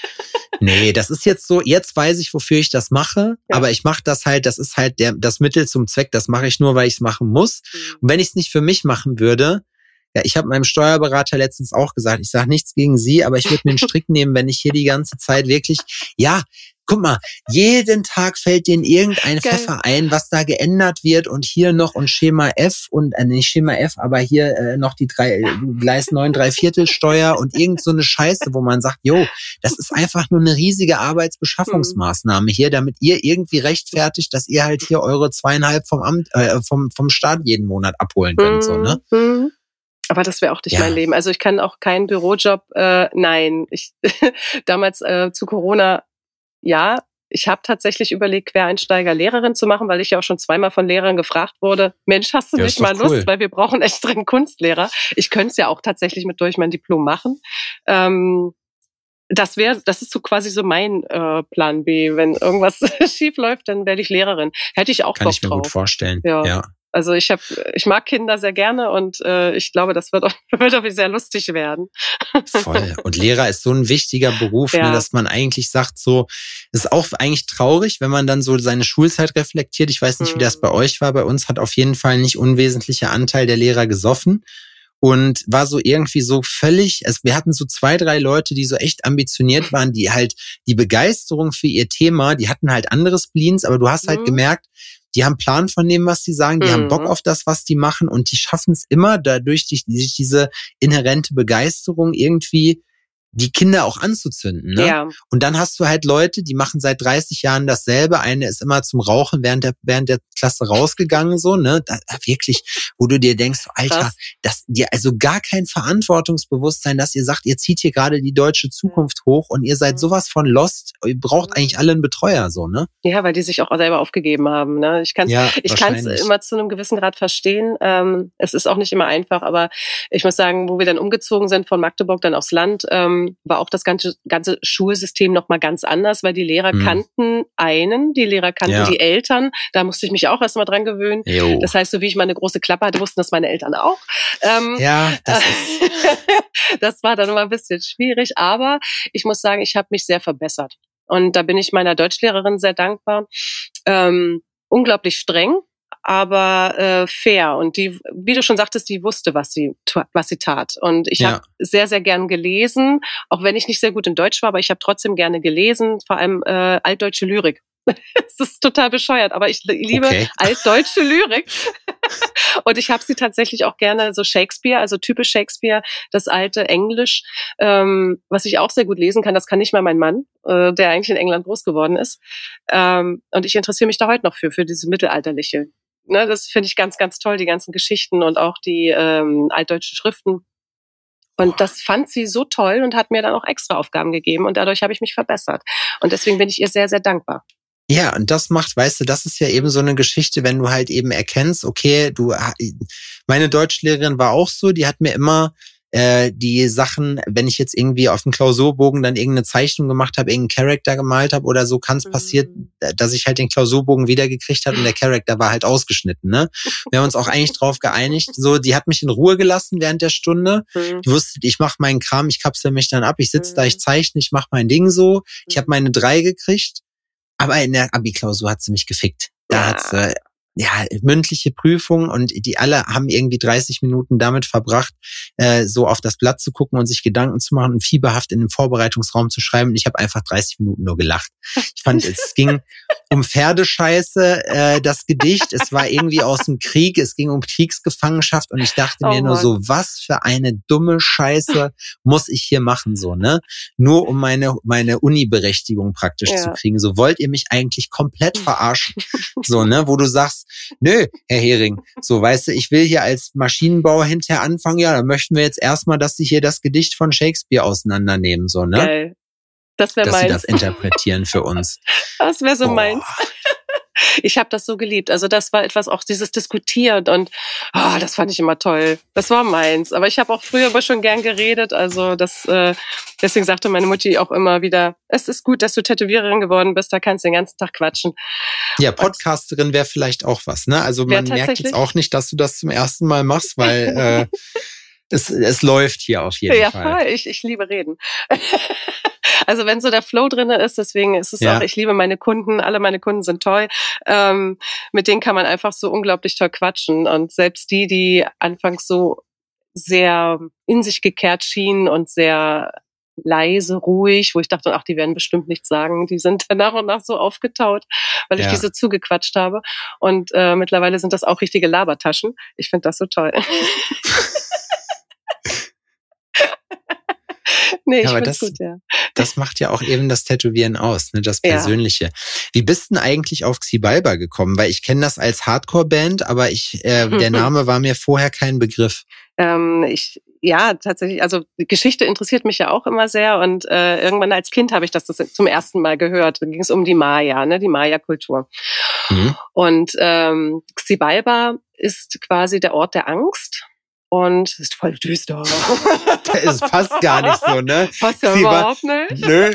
Nee, das ist jetzt so, jetzt weiß ich, wofür ich das mache, ja. aber ich mache das halt, das ist halt der, das Mittel zum Zweck, das mache ich nur, weil ich es machen muss. Mhm. Und wenn ich es nicht für mich machen würde, ja, ich habe meinem Steuerberater letztens auch gesagt, ich sage nichts gegen Sie, aber ich würde mir einen Strick nehmen, wenn ich hier die ganze Zeit wirklich, ja, guck mal, jeden Tag fällt denen irgendein Geil. Pfeffer ein, was da geändert wird und hier noch und Schema F und, äh, nicht Schema F, aber hier äh, noch die drei, Gleis neun, Dreiviertelsteuer und irgend so eine Scheiße, wo man sagt, jo, das ist einfach nur eine riesige Arbeitsbeschaffungsmaßnahme hier, damit ihr irgendwie rechtfertigt, dass ihr halt hier eure zweieinhalb vom Amt, äh, vom, vom Staat jeden Monat abholen könnt, so, ne? Mhm. Aber das wäre auch nicht ja. mein Leben. Also ich kann auch keinen Bürojob, äh, nein. Ich damals äh, zu Corona, ja, ich habe tatsächlich überlegt, Quereinsteiger Lehrerin zu machen, weil ich ja auch schon zweimal von Lehrern gefragt wurde, Mensch, hast du ja, nicht mal Lust, cool. weil wir brauchen echt dringend Kunstlehrer. Ich könnte es ja auch tatsächlich mit durch mein Diplom machen. Ähm, das wäre, das ist so quasi so mein äh, Plan B. Wenn irgendwas schief läuft, dann werde ich Lehrerin. Hätte ich auch Kann Bock ich mir drauf. gut vorstellen, ja. ja. Also ich habe, ich mag Kinder sehr gerne und äh, ich glaube, das wird auch, wird auch sehr lustig werden. Voll. Und Lehrer ist so ein wichtiger Beruf, ja. ne, dass man eigentlich sagt, so, ist auch eigentlich traurig, wenn man dann so seine Schulzeit reflektiert. Ich weiß nicht, hm. wie das bei euch war. Bei uns hat auf jeden Fall ein nicht unwesentlicher Anteil der Lehrer gesoffen. Und war so irgendwie so völlig, also wir hatten so zwei, drei Leute, die so echt ambitioniert waren, die halt die Begeisterung für ihr Thema, die hatten halt andere Spleens, aber du hast halt mhm. gemerkt, die haben Plan von dem, was die sagen, die mhm. haben Bock auf das, was die machen und die schaffen es immer, dadurch durch diese inhärente Begeisterung irgendwie die Kinder auch anzuzünden, ne? Ja. Und dann hast du halt Leute, die machen seit dreißig Jahren dasselbe. Eine ist immer zum Rauchen während der während der Klasse rausgegangen, so, ne? Da, wirklich, wo du dir denkst, Alter, Krass. das dir also gar kein Verantwortungsbewusstsein, dass ihr sagt, ihr zieht hier gerade die deutsche Zukunft hoch und ihr seid sowas von lost. Ihr braucht eigentlich alle einen Betreuer, so, ne? Ja, weil die sich auch selber aufgegeben haben, ne? Ich kann ja, ich kann es immer zu einem gewissen Grad verstehen. Ähm, es ist auch nicht immer einfach, aber ich muss sagen, wo wir dann umgezogen sind von Magdeburg dann aufs Land, ähm, war auch das ganze, ganze Schulsystem noch mal ganz anders, weil die Lehrer hm. kannten einen, die Lehrer kannten ja. die Eltern. Da musste ich mich auch erst mal dran gewöhnen. Jo. Das heißt, so wie ich meine große Klappe hatte, wussten das meine Eltern auch. Ähm, ja, das, das war dann immer ein bisschen schwierig, aber ich muss sagen, ich habe mich sehr verbessert. Und da bin ich meiner Deutschlehrerin sehr dankbar. Ähm, unglaublich streng, aber äh, fair. Und die, wie du schon sagtest, die wusste, was sie was sie tat. Und ich ja. habe sehr, sehr gern gelesen, auch wenn ich nicht sehr gut in Deutsch war, aber ich habe trotzdem gerne gelesen, vor allem äh, altdeutsche Lyrik. Es ist total bescheuert, aber ich liebe okay. altdeutsche Lyrik. Und ich habe sie tatsächlich auch gerne, so Shakespeare, also typisch Shakespeare, das alte Englisch, ähm, was ich auch sehr gut lesen kann. Das kann nicht mal mein Mann, äh, der eigentlich in England groß geworden ist. Ähm, und ich interessiere mich da heute noch für, für diese mittelalterliche. Ne, das finde ich ganz, ganz toll, die ganzen Geschichten und auch die ähm, altdeutschen Schriften. Und das fand sie so toll und hat mir dann auch extra Aufgaben gegeben. Und dadurch habe ich mich verbessert. Und deswegen bin ich ihr sehr, sehr dankbar. Ja, und das macht, weißt du, das ist ja eben so eine Geschichte, wenn du halt eben erkennst, okay, du, meine Deutschlehrerin war auch so, die hat mir immer äh, die Sachen, wenn ich jetzt irgendwie auf dem Klausurbogen dann irgendeine Zeichnung gemacht habe, irgendeinen Charakter gemalt habe oder so, kann es mhm. passieren, dass ich halt den Klausurbogen wiedergekriegt habe und der Charakter war halt ausgeschnitten, ne? Wir haben uns auch eigentlich drauf geeinigt, so, die hat mich in Ruhe gelassen während der Stunde. Mhm. Die wusste, ich mache meinen Kram, ich kapsel mich dann ab, ich sitze mhm. da, ich zeichne, ich mache mein Ding so. Ich habe meine drei gekriegt. Aber in der Abi-Klausur hat sie mich gefickt. Da ja. hat sie, ja, mündliche Prüfung und die alle haben irgendwie dreißig Minuten damit verbracht, äh, so auf das Blatt zu gucken und sich Gedanken zu machen und fieberhaft in den Vorbereitungsraum zu schreiben. Und ich habe einfach dreißig Minuten nur gelacht. Ich fand, es ging um Pferdescheiße, äh, das Gedicht. Es war irgendwie aus dem Krieg, es ging um Kriegsgefangenschaft und ich dachte oh, mir nur Mann. so, was für eine dumme Scheiße muss ich hier machen, so, ne? Nur um meine meine Uni-Berechtigung praktisch ja. zu kriegen. So, wollt ihr mich eigentlich komplett verarschen? So, ne? Wo du sagst, nö, Herr Hering, so, weißt du, ich will hier als Maschinenbauer hinterher anfangen, ja, dann möchten wir jetzt erstmal, dass Sie hier das Gedicht von Shakespeare auseinandernehmen, so, ne? Geil. Das wäre meins. Dass Sie das interpretieren für uns. Das wäre so oh. meins. Ich habe das so geliebt. Also das war etwas, auch dieses Diskutieren und oh, das fand ich immer toll. Das war meins. Aber ich habe auch früher aber schon gern geredet. Also das, äh, deswegen sagte meine Mutti auch immer wieder, es ist gut, dass du Tätowiererin geworden bist, da kannst du den ganzen Tag quatschen. Ja, Podcasterin wäre vielleicht auch was, ne? Also man merkt jetzt auch nicht, dass du das zum ersten Mal machst, weil äh, es, es läuft hier auf jeden ja, Fall. Ja, voll. Ich, ich liebe reden. Also wenn so der Flow drinne ist, deswegen ist es ja. auch, ich liebe meine Kunden, alle meine Kunden sind toll. Ähm, mit denen kann man einfach so unglaublich toll quatschen. Und selbst die, die anfangs so sehr in sich gekehrt schienen und sehr leise, ruhig, wo ich dachte, ach, die werden bestimmt nichts sagen, die sind dann nach und nach so aufgetaut, weil ja. ich die so zugequatscht habe. Und äh, mittlerweile sind das auch richtige Labertaschen. Ich finde das so toll. Nee, ich ja, aber find's das, gut, ja. Das macht ja auch eben das Tätowieren aus, ne, das Persönliche. Ja. Wie bist du denn eigentlich auf Xibalba gekommen? Weil ich kenne das als Hardcore-Band, aber ich, äh, der Name war mir vorher kein Begriff. Ähm, ich, ja, tatsächlich, also die Geschichte interessiert mich ja auch immer sehr und äh, irgendwann als Kind habe ich das, das zum ersten Mal gehört. Da ging es um die Maya, ne, die Maya-Kultur. Mhm. Und ähm, Xibalba ist quasi der Ort der Angst. Und ist voll düster. Es passt gar nicht so, ne? Passt ja überhaupt nicht. Nö.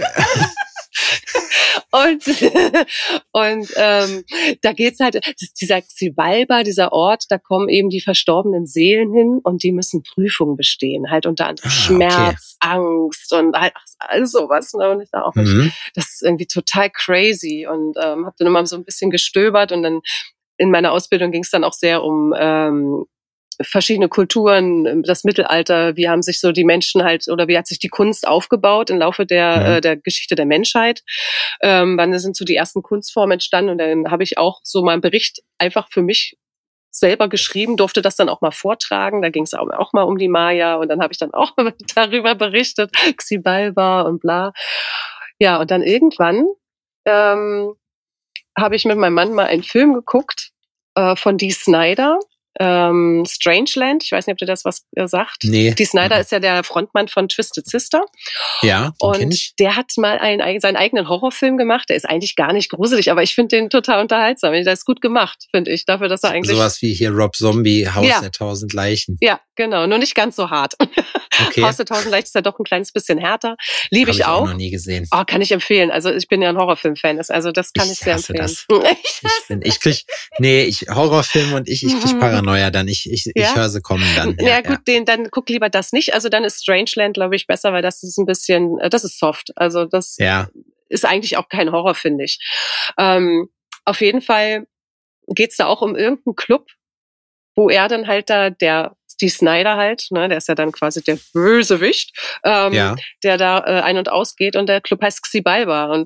Und, und ähm, da geht's halt, dieser Xibalba, dieser Ort, da kommen eben die verstorbenen Seelen hin und die müssen Prüfungen bestehen, halt unter anderem ah, Schmerz, okay. Angst und halt alles sowas. Ne? Und ich dachte auch, mhm. das ist irgendwie total crazy und ähm, habe dann immer so ein bisschen gestöbert und dann in meiner Ausbildung ging es dann auch sehr um ähm, verschiedene Kulturen, das Mittelalter, wie haben sich so die Menschen halt, oder wie hat sich die Kunst aufgebaut im Laufe der, mhm. äh, der Geschichte der Menschheit. Ähm, wann sind so die ersten Kunstformen entstanden? Und dann habe ich auch so mal einen Bericht einfach für mich selber geschrieben, durfte das dann auch mal vortragen. Da ging es auch, auch mal um die Maya und dann habe ich dann auch darüber berichtet, Xibalba und bla. Ja, und dann irgendwann ähm, habe ich mit meinem Mann mal einen Film geguckt äh, von Dee Snider. Ähm, Strangeland, ich weiß nicht, ob dir das was äh, sagt. Nee. Dee Snider mhm. ist ja der Frontmann von Twisted Sister. Ja, und der hat mal einen, seinen eigenen Horrorfilm gemacht. Der ist eigentlich gar nicht gruselig, aber ich finde den total unterhaltsam. Der ist gut gemacht, finde ich, dafür, dass er eigentlich... Sowas wie hier Rob Zombie, Haus ja. der tausend Leichen. Ja, genau, nur nicht ganz so hart. Okay. Haus der tausend Leichen ist ja doch ein kleines bisschen härter. Liebe ich auch. Habe ich auch noch nie gesehen. Oh, kann ich empfehlen. Also ich bin ja ein Horrorfilm-Fan, also das kann ich, ich sehr empfehlen. Das. Ich, bin, ich krieg, nee, ich Horrorfilm und ich, ich krieg Paranoia dann. Ich, ich, ja? ich höre sie kommen dann. Ja, ja gut, ja. Den, dann guck lieber das nicht. Also dann ist Strangeland, glaube ich, besser, weil das ist ein bisschen, das ist soft. Also das ja. ist eigentlich auch kein Horror, finde ich. Ähm, auf jeden Fall geht's da auch um irgendeinen Club, wo er dann halt da, der Dee Snider halt, ne, der ist ja dann quasi der Bösewicht, ähm, ja. der da äh, ein- und ausgeht und der Club heißt Xibalba und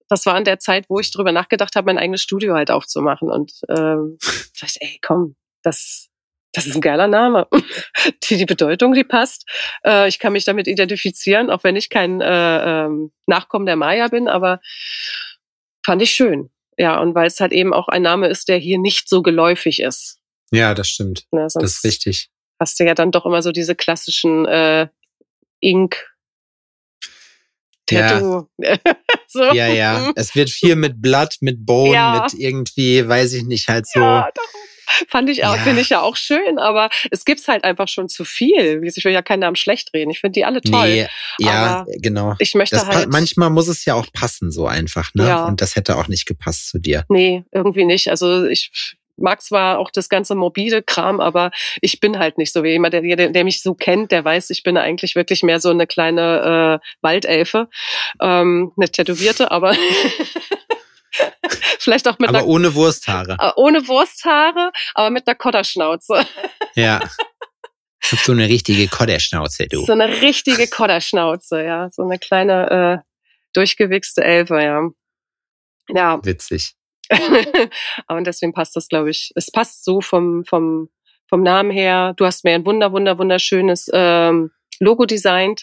das war in der Zeit, wo ich drüber nachgedacht habe, mein eigenes Studio halt aufzumachen. Und ähm, da dachte ich, ey, komm, das, das ist ein geiler Name. die, die Bedeutung, die passt. Äh, ich kann mich damit identifizieren, auch wenn ich kein äh, ähm, Nachkommen der Maya bin, aber fand ich schön. Ja, und weil es halt eben auch ein Name ist, der hier nicht so geläufig ist. Ja, das stimmt. Ne, das ist richtig. Hast du ja dann doch immer so diese klassischen äh, Ink- Tattoo. Ja. so. ja, ja. Es wird viel mit Blatt, mit Bone, ja. mit irgendwie, weiß ich nicht, halt so. Ja, fand ich auch, ja. finde ich ja auch schön, aber es gibt's halt einfach schon zu viel. Ich will ja keinen Namen schlecht reden. Ich finde die alle toll. Nee, ja, genau. Ich möchte das halt. Manchmal muss es ja auch passen, so einfach, ne? Ja. Und das hätte auch nicht gepasst zu dir. Nee, irgendwie nicht. Also ich mag zwar auch das ganze morbide Kram, aber ich bin halt nicht so wie jemand, der, der, der mich so kennt, der weiß, ich bin eigentlich wirklich mehr so eine kleine äh, Waldelfe, ähm, eine Tätowierte, aber vielleicht auch mit aber einer, ohne Wursthaare. Äh, ohne Wursthaare, aber mit einer Kodderschnauze. Ja. So eine richtige Kodderschnauze, du. So eine richtige Kodderschnauze, ja. So eine kleine, äh, durchgewichste Elfe, ja. Ja. Witzig. Und deswegen passt das, glaube ich. Es passt so vom vom vom Namen her. Du hast mir ein wunder wunder wunderschönes ähm, Logo designt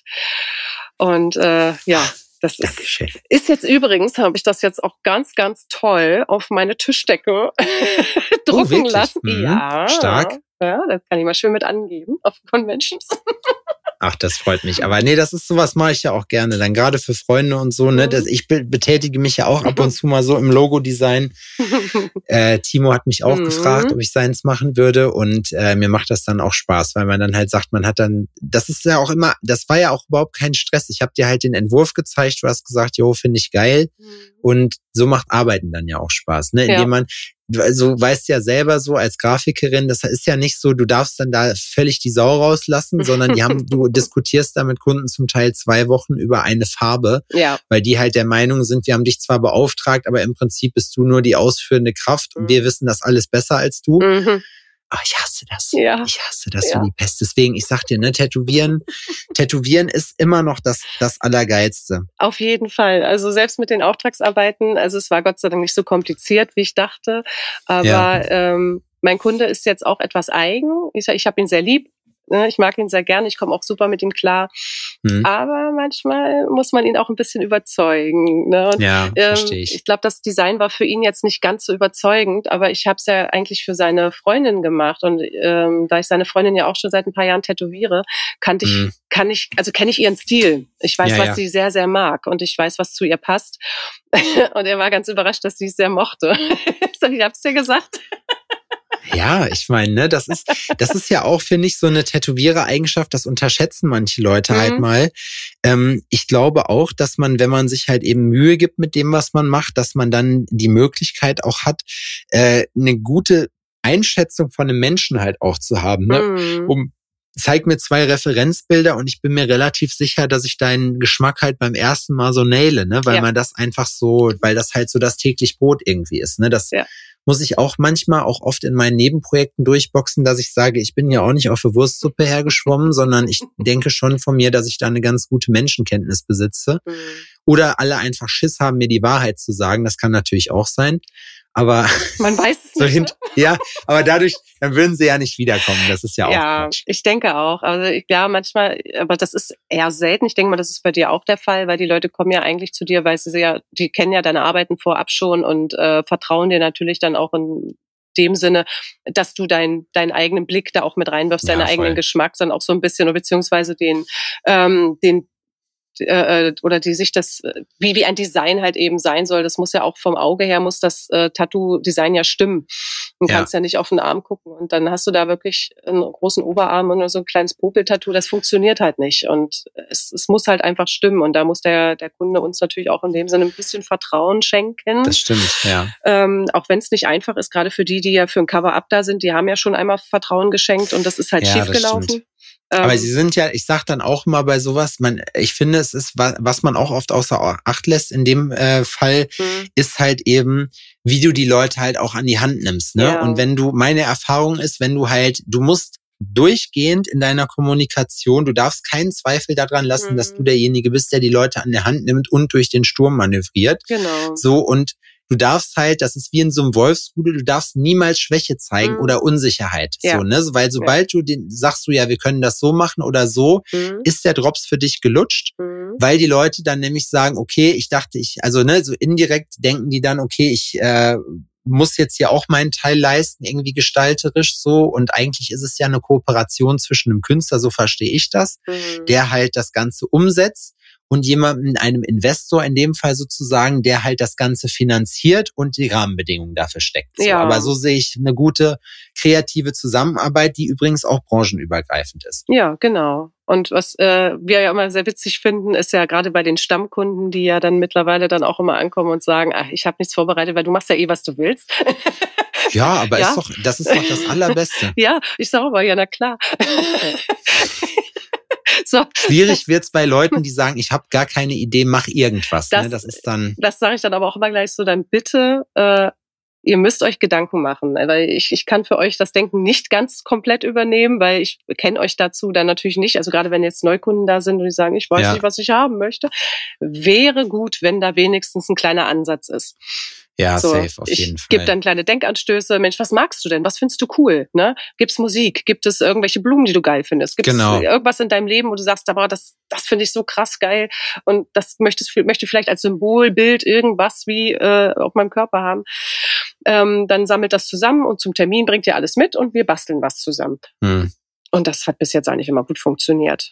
und äh, ja, das ist, ist jetzt übrigens, habe ich das jetzt auch ganz ganz toll auf meine Tischdecke drucken oh, lassen. Mhm. Ja, stark. Ja, das kann ich mal schön mit angeben auf Conventions. Ach, das freut mich. Aber nee, das ist sowas, mache ich ja auch gerne. Dann gerade für Freunde und so, ne? Das, ich be- betätige mich ja auch ab und zu mal so im Logo-Design. Äh, Timo hat mich auch mhm. gefragt, ob ich seins machen würde. Und äh, mir macht das dann auch Spaß, weil man dann halt sagt, man hat dann, das ist ja auch immer, das war ja auch überhaupt kein Stress. Ich habe dir halt den Entwurf gezeigt, du hast gesagt, jo, finde ich geil. Mhm. Und so macht Arbeiten dann ja auch Spaß, ne? Indem ja. man also weißt ja selber so als Grafikerin, das ist ja nicht so, du darfst dann da völlig die Sau rauslassen, sondern die haben, du diskutierst da mit Kunden zum Teil zwei Wochen über eine Farbe, ja. weil die halt der Meinung sind, wir haben dich zwar beauftragt, aber im Prinzip bist du nur die ausführende Kraft und wir wissen das alles besser als du. Mhm. Aber ich hasse das. Ja. Ich hasse das ja. wie die Pest. Deswegen, ich sag dir, ne, Tätowieren, Tätowieren ist immer noch das, das Allergeilste. Auf jeden Fall. Also selbst mit den Auftragsarbeiten, also es war Gott sei Dank nicht so kompliziert, wie ich dachte. Aber ja. ähm, mein Kunde ist jetzt auch etwas eigen. Ich, ich habe ihn sehr lieb. Ich mag ihn sehr gerne, ich komme auch super mit ihm klar. Mhm. Aber manchmal muss man ihn auch ein bisschen überzeugen. Ne? Und, ja, verstehe ich. Ähm, ich glaube, das Design war für ihn jetzt nicht ganz so überzeugend, aber ich habe es ja eigentlich für seine Freundin gemacht. Und ähm, da ich seine Freundin ja auch schon seit ein paar Jahren tätowiere, kannte ich, mhm. kann ich, also kenne ich ihren Stil. Ich weiß, ja, was ja. sie sehr, sehr mag und ich weiß, was zu ihr passt. Und er war ganz überrascht, dass sie es sehr mochte. Ich hab's dir gesagt. Ja, ich meine, ne, das ist, das ist ja auch, finde ich, so eine Tätowierer-Eigenschaft, das unterschätzen manche Leute mhm. halt mal. Ähm, ich glaube auch, dass man, wenn man sich halt eben Mühe gibt mit dem, was man macht, dass man dann die Möglichkeit auch hat, äh, eine gute Einschätzung von einem Menschen halt auch zu haben, ne? Mhm. Um zeig mir zwei Referenzbilder und ich bin mir relativ sicher, dass ich deinen Geschmack halt beim ersten Mal so naile, ne, weil ja. man das einfach so, weil das halt so das täglich Brot irgendwie ist, ne, das ja. muss ich auch manchmal auch oft in meinen Nebenprojekten durchboxen, dass ich sage, ich bin ja auch nicht auf der Wurstsuppe hergeschwommen, sondern ich denke schon von mir, dass ich da eine ganz gute Menschenkenntnis besitze. Mhm. Oder alle einfach Schiss haben, mir die Wahrheit zu sagen. Das kann natürlich auch sein. Aber man weiß es so nicht. Hint, ja, aber dadurch, dann würden sie ja nicht wiederkommen. Das ist ja auch Ja, Quatsch. Ich denke auch. Also ich, ja, manchmal, aber das ist eher selten. Ich denke mal, das ist bei dir auch der Fall, weil die Leute kommen ja eigentlich zu dir, weil sie ja, die kennen ja deine Arbeiten vorab schon und äh, vertrauen dir natürlich dann auch in dem Sinne, dass du dein, deinen eigenen Blick da auch mit reinwirfst, ja, deinen voll. eigenen Geschmack dann auch so ein bisschen, beziehungsweise den, ähm, den äh, oder die sich das, wie wie ein Design halt eben sein soll, das muss ja auch vom Auge her, muss das äh, Tattoo-Design ja stimmen. Du ja. kannst ja nicht auf den Arm gucken und dann hast du da wirklich einen großen Oberarm und so ein kleines Popel-Tattoo, das funktioniert halt nicht und es, es muss halt einfach stimmen und da muss der der Kunde uns natürlich auch in dem Sinne ein bisschen Vertrauen schenken. Das stimmt, ja. Ähm, auch wenn es nicht einfach ist, gerade für die, die ja für ein Cover-Up da sind, die haben ja schon einmal Vertrauen geschenkt und das ist halt ja, schiefgelaufen. Aber sie sind ja, ich sag dann auch mal bei sowas, man, ich finde, es ist, was man auch oft außer Acht lässt in dem äh, Fall, mhm. ist halt eben, wie du die Leute halt auch an die Hand nimmst, ne? Ja. Und wenn du, meine Erfahrung ist, wenn du halt, du musst durchgehend in deiner Kommunikation. Du darfst keinen Zweifel daran lassen, mhm. dass du derjenige bist, der die Leute an der Hand nimmt und durch den Sturm manövriert. Genau. So, und du darfst halt, das ist wie in so einem Wolfsrudel, du darfst niemals Schwäche zeigen mhm. oder Unsicherheit. Ja. So, ne? Weil sobald ja. du den, sagst du ja, wir können das so machen oder so, mhm. ist der Drops für dich gelutscht, mhm. weil die Leute dann nämlich sagen, okay, ich dachte, ich, also ne, so indirekt denken die dann, okay, ich äh, muss jetzt hier auch meinen Teil leisten, irgendwie gestalterisch so. Und eigentlich ist es ja eine Kooperation zwischen einem Künstler, so verstehe ich das, mhm. der halt das Ganze umsetzt und jemandem, einem Investor in dem Fall sozusagen, der halt das Ganze finanziert und die Rahmenbedingungen dafür steckt. So. Ja. Aber so sehe ich eine gute kreative Zusammenarbeit, die übrigens auch branchenübergreifend ist. Ja, genau. Und was äh, wir ja immer sehr witzig finden, ist ja gerade bei den Stammkunden, die ja dann mittlerweile dann auch immer ankommen und sagen, ach, ich habe nichts vorbereitet, weil du machst ja eh, was du willst. Ja, aber ja? Ist doch, das ist doch das Allerbeste. Ja, ich sage aber, ja, na klar. So. Schwierig wird's bei Leuten, die sagen, ich habe gar keine Idee, mach irgendwas. Das, ne? Das ist dann. Das sage ich dann aber auch immer gleich so, dann bitte, äh, ihr müsst euch Gedanken machen, weil ich, ich kann für euch das Denken nicht ganz komplett übernehmen, weil ich kenne euch dazu dann natürlich nicht. Also gerade wenn jetzt Neukunden da sind und die sagen, ich weiß ja. nicht, was ich haben möchte, wäre gut, wenn da wenigstens ein kleiner Ansatz ist. Ja, so, safe, auf jeden ich Fall. Gib dann kleine Denkanstöße. Mensch, was magst du denn? Was findest du cool? Ne? Gibt's Musik? Gibt es irgendwelche Blumen, die du geil findest? Gibt es genau. irgendwas in deinem Leben, wo du sagst, aber das, das finde ich so krass geil und das möchtest möchte vielleicht als Symbolbild irgendwas wie äh, auf meinem Körper haben? Ähm, dann sammelt das zusammen und zum Termin bringt ihr alles mit und wir basteln was zusammen. Hm. Und das hat bis jetzt eigentlich immer gut funktioniert.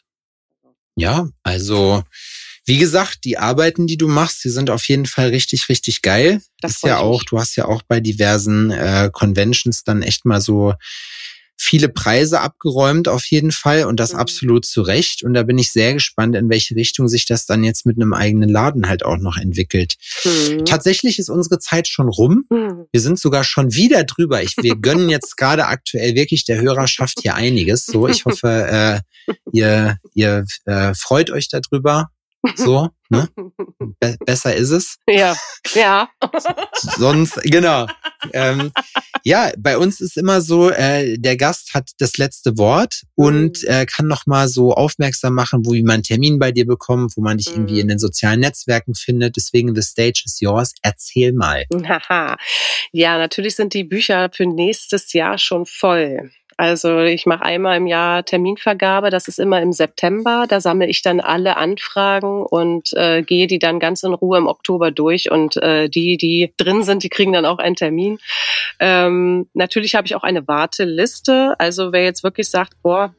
Ja, also wie gesagt, die Arbeiten, die du machst, die sind auf jeden Fall richtig, richtig geil. Das ist ja auch, mich. Du hast ja auch bei diversen äh, Conventions dann echt mal so viele Preise abgeräumt auf jeden Fall und das mhm. absolut zu Recht. Und da bin ich sehr gespannt, in welche Richtung sich das dann jetzt mit einem eigenen Laden halt auch noch entwickelt. Mhm. Tatsächlich ist unsere Zeit schon rum. Mhm. Wir sind sogar schon wieder drüber. Ich, wir gönnen jetzt gerade aktuell wirklich der Hörerschaft hier einiges. So, ich hoffe, äh, ihr, ihr äh, freut euch darüber. So, ne? Be- besser ist es. Ja, ja. Sonst, genau. Ähm, ja, bei uns ist immer so, äh, der Gast hat das letzte Wort und äh, kann nochmal so aufmerksam machen, wo man einen Termin bei dir bekommt, wo man dich irgendwie in den sozialen Netzwerken findet. Deswegen, the stage is yours. Erzähl mal. Haha. Ja, natürlich sind die Bücher für nächstes Jahr schon voll. Also ich mache einmal im Jahr Terminvergabe, das ist immer im September. Da sammle ich dann alle Anfragen und äh, gehe die dann ganz in Ruhe im Oktober durch. Und äh, die, die drin sind, die kriegen dann auch einen Termin. Ähm, natürlich habe ich auch eine Warteliste. Also wer jetzt wirklich sagt, boah,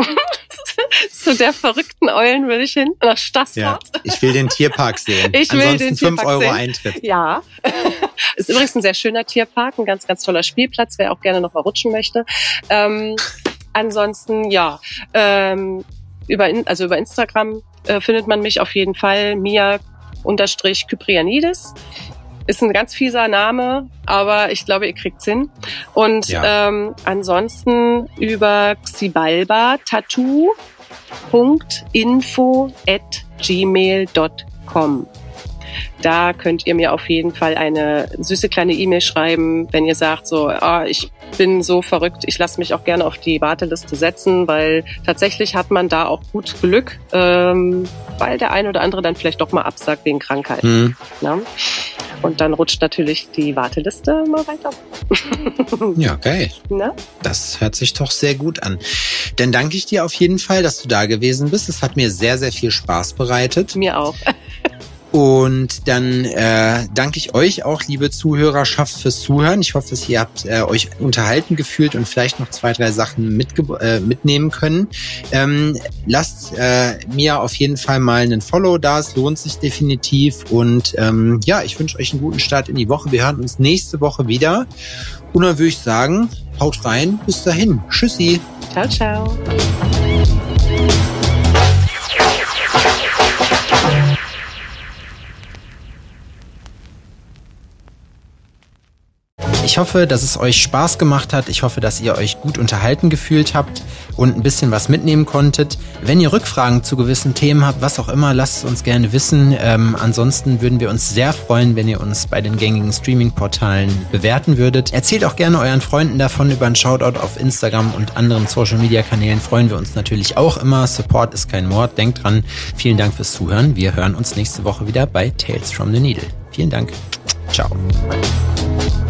zu der verrückten Eulen will ich hin, nach Stassfurt. Ja, ich will den Tierpark sehen. Ich will Ansonsten den fünf Tierpark Euro sehen. Eintritt. Ja. Ist übrigens ein sehr schöner Tierpark, ein ganz, ganz toller Spielplatz, wer auch gerne noch mal rutschen möchte. Ähm, ansonsten, ja, ähm, über, also über Instagram äh, findet man mich auf jeden Fall, Mia-Kyprianidis. Ist ein ganz fieser Name, aber ich glaube, ihr kriegt's hin. Und ja. ähm, ansonsten über xibalba tattoo punkt info at gmail punkt com. Da könnt ihr mir auf jeden Fall eine süße kleine E-Mail schreiben, wenn ihr sagt, so, ah, ich bin so verrückt, ich lasse mich auch gerne auf die Warteliste setzen, weil tatsächlich hat man da auch gut Glück, ähm, weil der eine oder andere dann vielleicht doch mal absagt wegen Krankheit. Mhm. Ja? Und dann rutscht natürlich die Warteliste mal weiter. Ja, geil. Ne? Das hört sich doch sehr gut an. Dann danke ich dir auf jeden Fall, dass du da gewesen bist. Es hat mir sehr, sehr viel Spaß bereitet. Mir auch. Und dann äh, danke ich euch auch, liebe Zuhörerschaft, fürs Zuhören. Ich hoffe, dass ihr habt äh, euch unterhalten gefühlt und vielleicht noch zwei, drei Sachen mitge- äh, mitnehmen können. Ähm, lasst äh, mir auf jeden Fall mal einen Follow da. Es lohnt sich definitiv. Und ähm, ja, ich wünsche euch einen guten Start in die Woche. Wir hören uns nächste Woche wieder. Und dann würde ich sagen, haut rein. Bis dahin. Tschüssi. Ciao, ciao. Ich hoffe, dass es euch Spaß gemacht hat. Ich hoffe, dass ihr euch gut unterhalten gefühlt habt. und ein bisschen was mitnehmen konntet. Wenn ihr Rückfragen zu gewissen Themen habt, was auch immer, lasst es uns gerne wissen. Ähm, ansonsten würden wir uns sehr freuen, wenn ihr uns bei den gängigen Streaming-Portalen bewerten würdet. Erzählt auch gerne euren Freunden davon. Über einen Shoutout auf Instagram und anderen Social-Media-Kanälen freuen wir uns natürlich auch immer. Support ist kein Mord. Denkt dran. Vielen Dank fürs Zuhören. Wir hören uns nächste Woche wieder bei Tales from the Needle. Vielen Dank. Ciao.